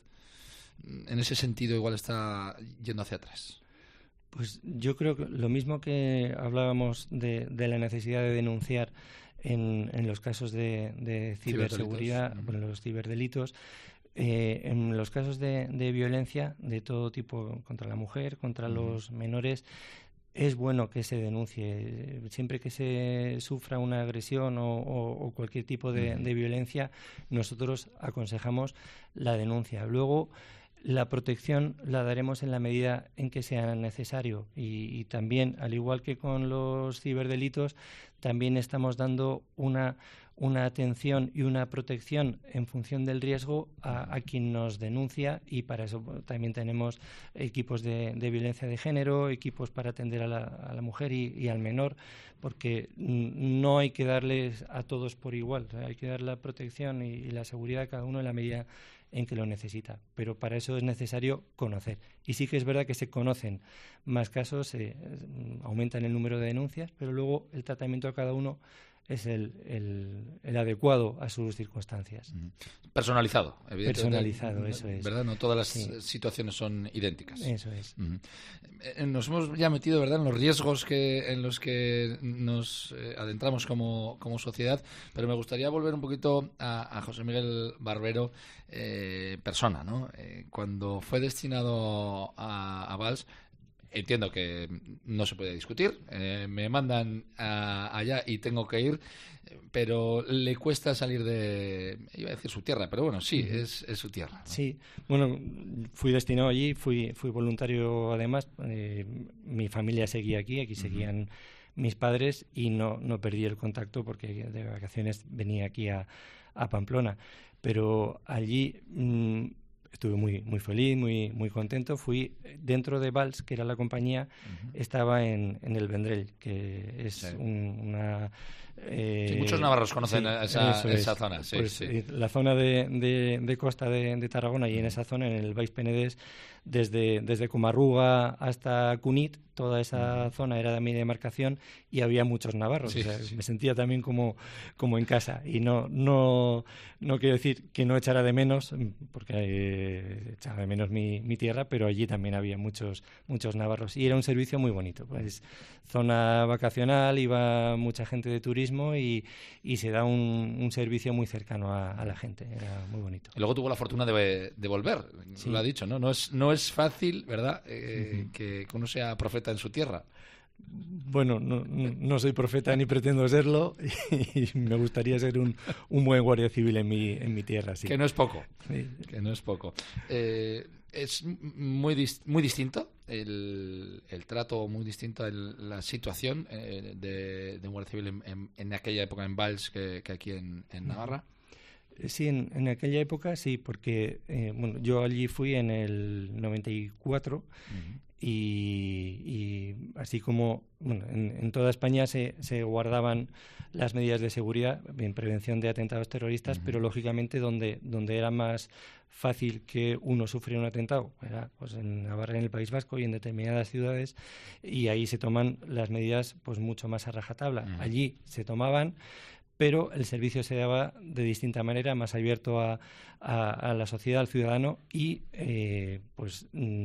en ese sentido igual está yendo hacia atrás? Pues yo creo que lo mismo que hablábamos de, de la necesidad de denunciar en, en los casos de, de ciberseguridad, uh-huh. bueno, los ciberdelitos, eh, en los casos de, de violencia de todo tipo contra la mujer, contra uh-huh. los menores, es bueno que se denuncie. Siempre que se sufra una agresión o, o, o cualquier tipo de, de violencia, nosotros aconsejamos la denuncia. Luego, la protección la daremos en la medida en que sea necesario. Y, y también, al igual que con los ciberdelitos, también estamos dando una, una atención y una protección en función del riesgo a, a quien nos denuncia, y para eso también tenemos equipos de, de violencia de género, equipos para atender a la, a la mujer y, y al menor, porque no hay que darles a todos por igual, hay que dar la protección y, y la seguridad a cada uno en la medida en que lo necesita, pero para eso es necesario conocer. Y sí que es verdad que se conocen más casos, eh, aumentan el número de denuncias, pero luego el tratamiento a cada uno es el, el, el adecuado a sus circunstancias. Personalizado, evidentemente. Personalizado, eso es. ¿Verdad? No todas las sí. situaciones son idénticas. Eso es. Uh-huh. Nos hemos ya metido, ¿verdad?, en los riesgos que en los que nos eh, adentramos como, como sociedad, pero me gustaría volver un poquito a, a José Miguel Barbero, eh, persona, ¿no? Eh, cuando fue destinado a, a Valls, entiendo que no se puede discutir, eh, me mandan a, allá y tengo que ir, pero le cuesta salir de, iba a decir su tierra, pero bueno, sí, uh-huh. es, es su tierra, ¿no? Sí, bueno, fui destinado allí, fui, fui voluntario además, eh, mi familia seguía aquí, aquí seguían uh-huh. mis padres, y no, no perdí el contacto porque de vacaciones venía aquí a, a Pamplona, pero allí... Mmm, estuve muy muy feliz, muy muy contento. Fui dentro de Valls, que era la compañía, uh-huh. estaba en, en el Vendrell, que es sí. un, una Eh, sí, muchos navarros conocen sí, esa, es. esa zona. Sí, pues, sí. eh, la zona de, de, de costa de, de Tarragona y en esa zona, en el Baix Penedès, desde, desde Comarruga hasta Cunit, toda esa mm. zona era de mi demarcación y había muchos navarros. Sí, o sea, sí. Me sentía también como, como en casa. Y no, no, no quiero decir que no echara de menos, porque eh, echaba de menos mi, mi tierra, pero allí también había muchos, muchos navarros. Y era un servicio muy bonito. Pues zona vacacional, iba mucha gente de turismo y, y se da un, un servicio muy cercano a, a la gente. Era muy bonito. Y luego tuvo la fortuna de, de volver, sí. Lo ha dicho, ¿no? No es, no es fácil, ¿verdad?, eh, uh-huh. que, que uno sea profeta en su tierra. Bueno, no, no soy profeta ni pretendo serlo y, y me gustaría ser un, un buen guardia civil en mi, en mi tierra. Sí. Que no es poco, sí. que no es poco. Eh, es muy, dis, muy distinto el, el trato, muy distinto el, la situación eh, de, de un guardia civil en, en, en aquella época en Valls que, que aquí en, en Navarra. Sí, en, en aquella época sí, porque eh, bueno, yo allí fui en el noventa y cuatro uh-huh. y, y así como bueno, en, en toda España se, se guardaban las medidas de seguridad en prevención de atentados terroristas, uh-huh. pero lógicamente donde, donde era más fácil que uno sufriera un atentado era pues en Navarra, en el País Vasco y en determinadas ciudades, y ahí se toman las medidas pues mucho más a rajatabla. Uh-huh. Allí se tomaban, pero el servicio se daba de distinta manera, más abierto a, a, a la sociedad, al ciudadano, y eh, pues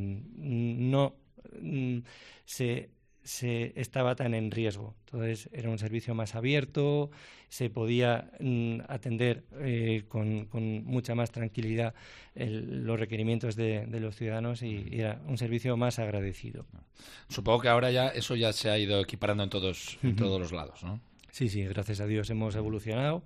mm, no mm, se, se estaba tan en riesgo. Entonces era un servicio más abierto, se podía mm, atender eh, con, con mucha más tranquilidad el, los requerimientos de, de los ciudadanos y, y era un servicio más agradecido. Supongo que ahora ya eso ya se ha ido equiparando en todos, en uh-huh. todos los lados, ¿no? Sí, sí, gracias a Dios hemos evolucionado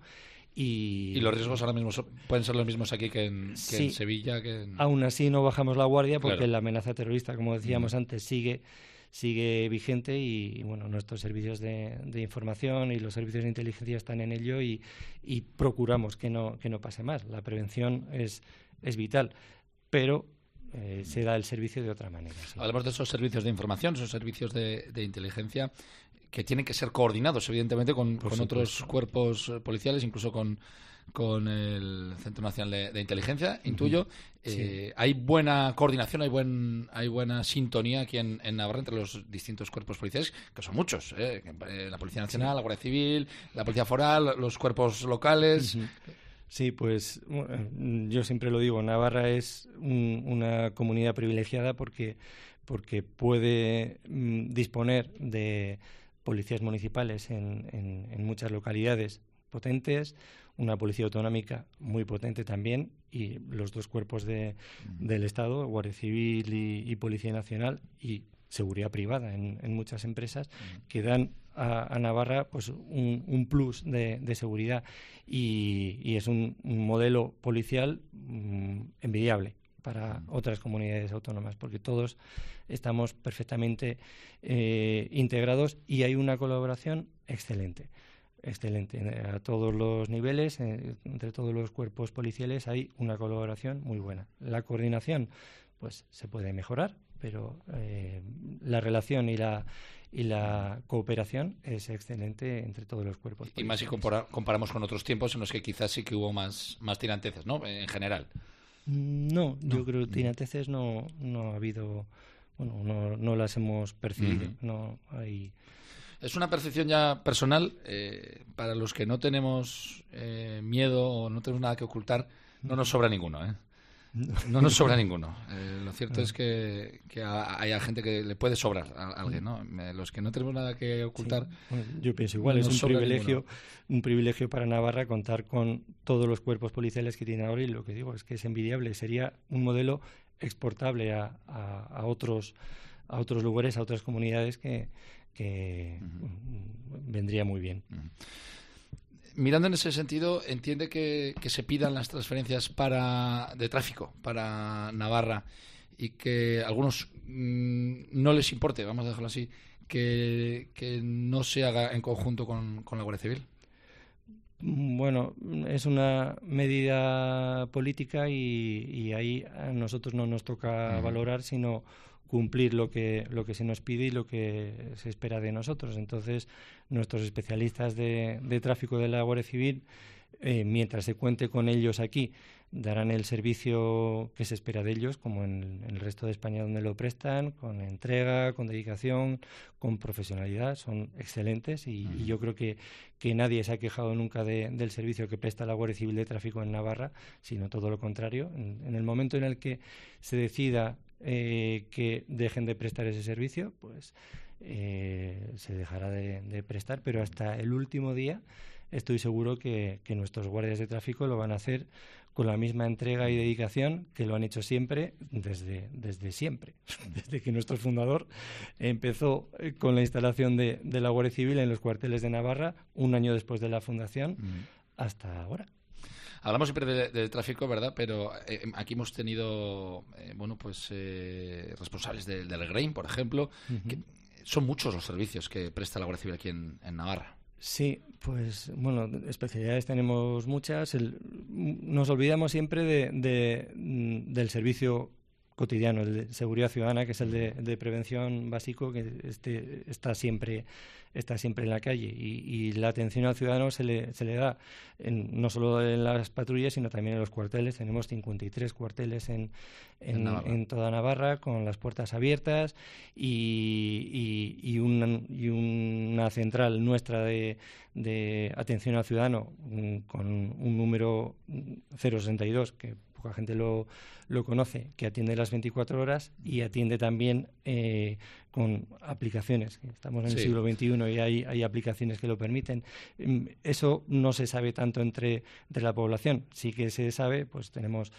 y... ¿Y los riesgos ahora mismo pueden ser los mismos aquí que en, que sí. en Sevilla? Que en... Aún así no bajamos la guardia porque claro. la amenaza terrorista, como decíamos uh-huh. antes, sigue sigue vigente y, y bueno, nuestros servicios de, de información y los servicios de inteligencia están en ello y, y procuramos que no, que no pase más. La prevención es, es vital, pero... Eh, se da el servicio de otra manera. Sí. Hablamos de esos servicios de información, esos servicios de, de inteligencia que tienen que ser coordinados, evidentemente, con, con otros cuerpos policiales, incluso con, con el Centro Nacional de, de Inteligencia, intuyo. Uh-huh. Eh, sí. Hay buena coordinación, hay buen hay buena sintonía aquí en, en Navarra entre los distintos cuerpos policiales, que son muchos. ¿eh? La Policía Nacional, sí. la Guardia Civil, la Policía Foral, los cuerpos locales... Uh-huh. Sí, pues yo siempre lo digo, Navarra es un, una comunidad privilegiada porque, porque puede mm, disponer de policías municipales en, en, en muchas localidades potentes, una policía autonómica muy potente también y los dos cuerpos de, del Estado, Guardia Civil y, y Policía Nacional y seguridad privada en, en muchas empresas que dan a, a Navarra pues un, un plus de, de seguridad y, y es un, un modelo policial mm, envidiable para otras comunidades autónomas porque todos estamos perfectamente eh, integrados y hay una colaboración excelente. Excelente. A todos los niveles, eh, entre todos los cuerpos policiales hay una colaboración muy buena. La coordinación pues se puede mejorar, pero eh, la relación y la y la cooperación es excelente entre todos los cuerpos policiales. Y más si compara, comparamos con otros tiempos en los que quizás sí que hubo más, más tiranteces, ¿no? En general. No, no. Yo creo que tiranteces no, no ha habido, bueno, no, no las hemos percibido. Uh-huh. No hay... Es una percepción ya personal, eh, para los que no tenemos eh, miedo o no tenemos nada que ocultar, no nos sobra ninguno, ¿eh? No nos sobra ninguno. Eh, lo cierto es que, que haya gente que le puede sobrar a alguien, ¿no? Los que no tenemos nada que ocultar. Sí. Bueno, yo pienso igual, no es un privilegio, ninguno. un privilegio para Navarra contar con todos los cuerpos policiales que tiene ahora y lo que digo es que es envidiable. Sería un modelo exportable a, a, a otros a otros lugares, a otras comunidades que, que uh-huh. vendría muy bien. Uh-huh. Mirando en ese sentido, entiende que, que se pidan las transferencias para de tráfico para Navarra y que a algunos mmm, no les importe, vamos a dejarlo así, que, que no se haga en conjunto con, con la Guardia Civil. Bueno, es una medida política y, y ahí a nosotros no nos toca uh-huh. valorar, sino cumplir lo que lo que se nos pide y lo que se espera de nosotros. Entonces, nuestros especialistas de, de tráfico de la Guardia Civil, eh, mientras se cuente con ellos aquí, darán el servicio que se espera de ellos, como en, en el resto de España donde lo prestan, con entrega, con dedicación, con profesionalidad. Son excelentes y, uh-huh. y yo creo que, que nadie se ha quejado nunca de, del servicio que presta la Guardia Civil de Tráfico en Navarra, sino todo lo contrario. En, en el momento en el que se decida eh, que dejen de prestar ese servicio, pues eh, se dejará de, de prestar, pero hasta el último día estoy seguro que, que nuestros guardias de tráfico lo van a hacer con la misma entrega y dedicación que lo han hecho siempre, desde, desde siempre, desde que nuestro fundador empezó con la instalación de, de la Guardia Civil en los cuarteles de Navarra, un año después de la fundación, mm. hasta ahora. Hablamos siempre de, de tráfico, ¿verdad? Pero eh, aquí hemos tenido, eh, bueno, pues eh, responsables de, del Grain, por ejemplo, uh-huh. que son muchos los servicios que presta la Guardia Civil aquí en, en Navarra. Sí, pues bueno, especialidades tenemos muchas. El, nos olvidamos siempre de, de, del servicio cotidiano, el de seguridad ciudadana, que es el de, de prevención básico, que este, está siempre está siempre en la calle. Y, y la atención al ciudadano se le, se le da en, no solo en las patrullas, sino también en los cuarteles. Tenemos cincuenta y tres cuarteles en, en, en, en toda Navarra, con las puertas abiertas y, y, y, una, y una central nuestra de, de atención al ciudadano con un número cero sesenta y dos, que poca gente lo, lo conoce, que atiende las veinticuatro horas y atiende también eh, con aplicaciones. Estamos en sí. el siglo veintiuno y hay, hay aplicaciones que lo permiten. Eso no se sabe tanto entre, entre la población. Sí que se sabe, pues tenemos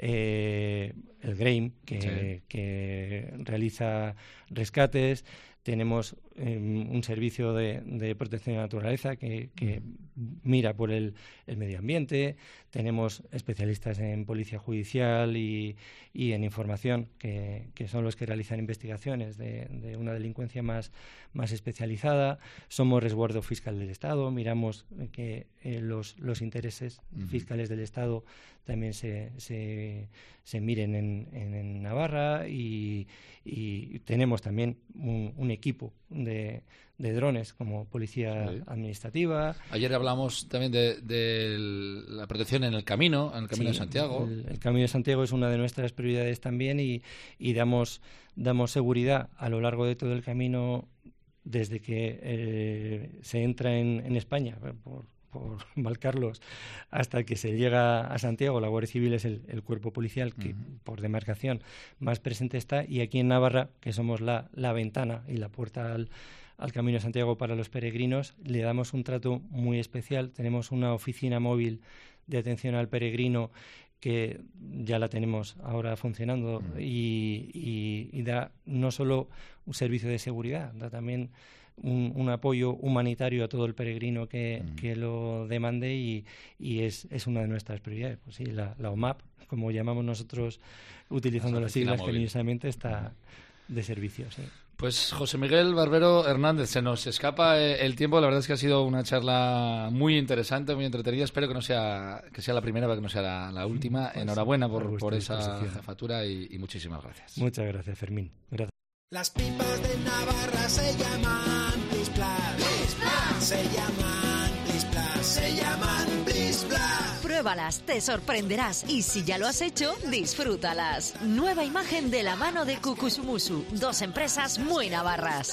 eh, el Grain, que, sí. que realiza rescates. Tenemos eh, un servicio de, de protección de la naturaleza que, que mira por el, el medio ambiente. Tenemos especialistas en policía judicial y, y en información, que, que son los que realizan investigaciones de, de una delincuencia más, más especializada. Somos resguardo fiscal del Estado. Miramos que eh, los, los intereses uh-huh. fiscales del Estado también se, se, se miren en, en, en Navarra y, y tenemos también un, un equipo de, de drones como policía sí. administrativa. Ayer hablamos también de, de la protección en el camino, en el Camino sí, de Santiago. El, el Camino de Santiago es una de nuestras prioridades también y, y damos, damos seguridad a lo largo de todo el camino desde que eh, se entra en, en España, por por Valcarlos, hasta que se llega a Santiago. La Guardia Civil es el, el cuerpo policial que uh-huh. por demarcación más presente está, y aquí en Navarra, que somos la, la ventana y la puerta al, al Camino de Santiago para los peregrinos, le damos un trato muy especial. Tenemos una oficina móvil de atención al peregrino que ya la tenemos ahora funcionando uh-huh. y, y, y da no solo un servicio de seguridad, da también Un, un apoyo humanitario a todo el peregrino que, mm. que lo demande y, y es, es una de nuestras prioridades. Pues sí, la, la O M A P, como llamamos nosotros, utilizando las siglas cariñosamente, está de servicio. Sí. Pues José Miguel Barbero Hernández, se nos escapa el tiempo. La verdad es que ha sido una charla muy interesante, muy entretenida. Espero que no sea que sea la primera, para que no sea la, la última. Pues, Enhorabuena por, por esa jefatura y, y muchísimas gracias. Muchas gracias, Fermín. Gracias. Las pipas de Navarra se llaman Blis Blas, Blis Blas. Se llaman Blis Blas, se llaman Blis Blas. Pruébalas, te sorprenderás y si ya lo has hecho, disfrútalas. Nueva imagen de la mano de Cucusumusu, dos empresas muy navarras.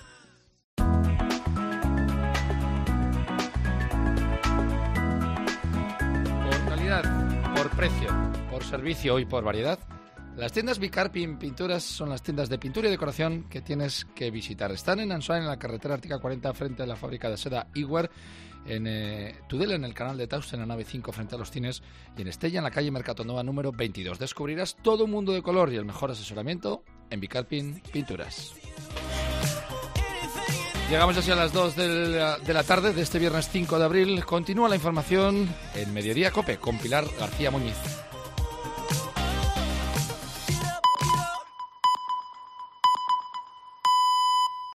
Por calidad, por precio, por servicio y por variedad, las tiendas Bicarpin Pinturas son las tiendas de pintura y decoración que tienes que visitar. Están en Ansoain, en la carretera Ártica cuarenta, frente a la fábrica de seda Iwer, en eh, Tudela, en el canal de Taus, en la nave cinco, frente a los cines, y en Estella, en la calle Mercatonova número veintidós. Descubrirás todo un mundo de color y el mejor asesoramiento en Bicarpin Pinturas. Llegamos así a las dos de la, de la tarde de este viernes cinco de abril. Continúa la información en Mediodía COPE con Pilar García Muñiz.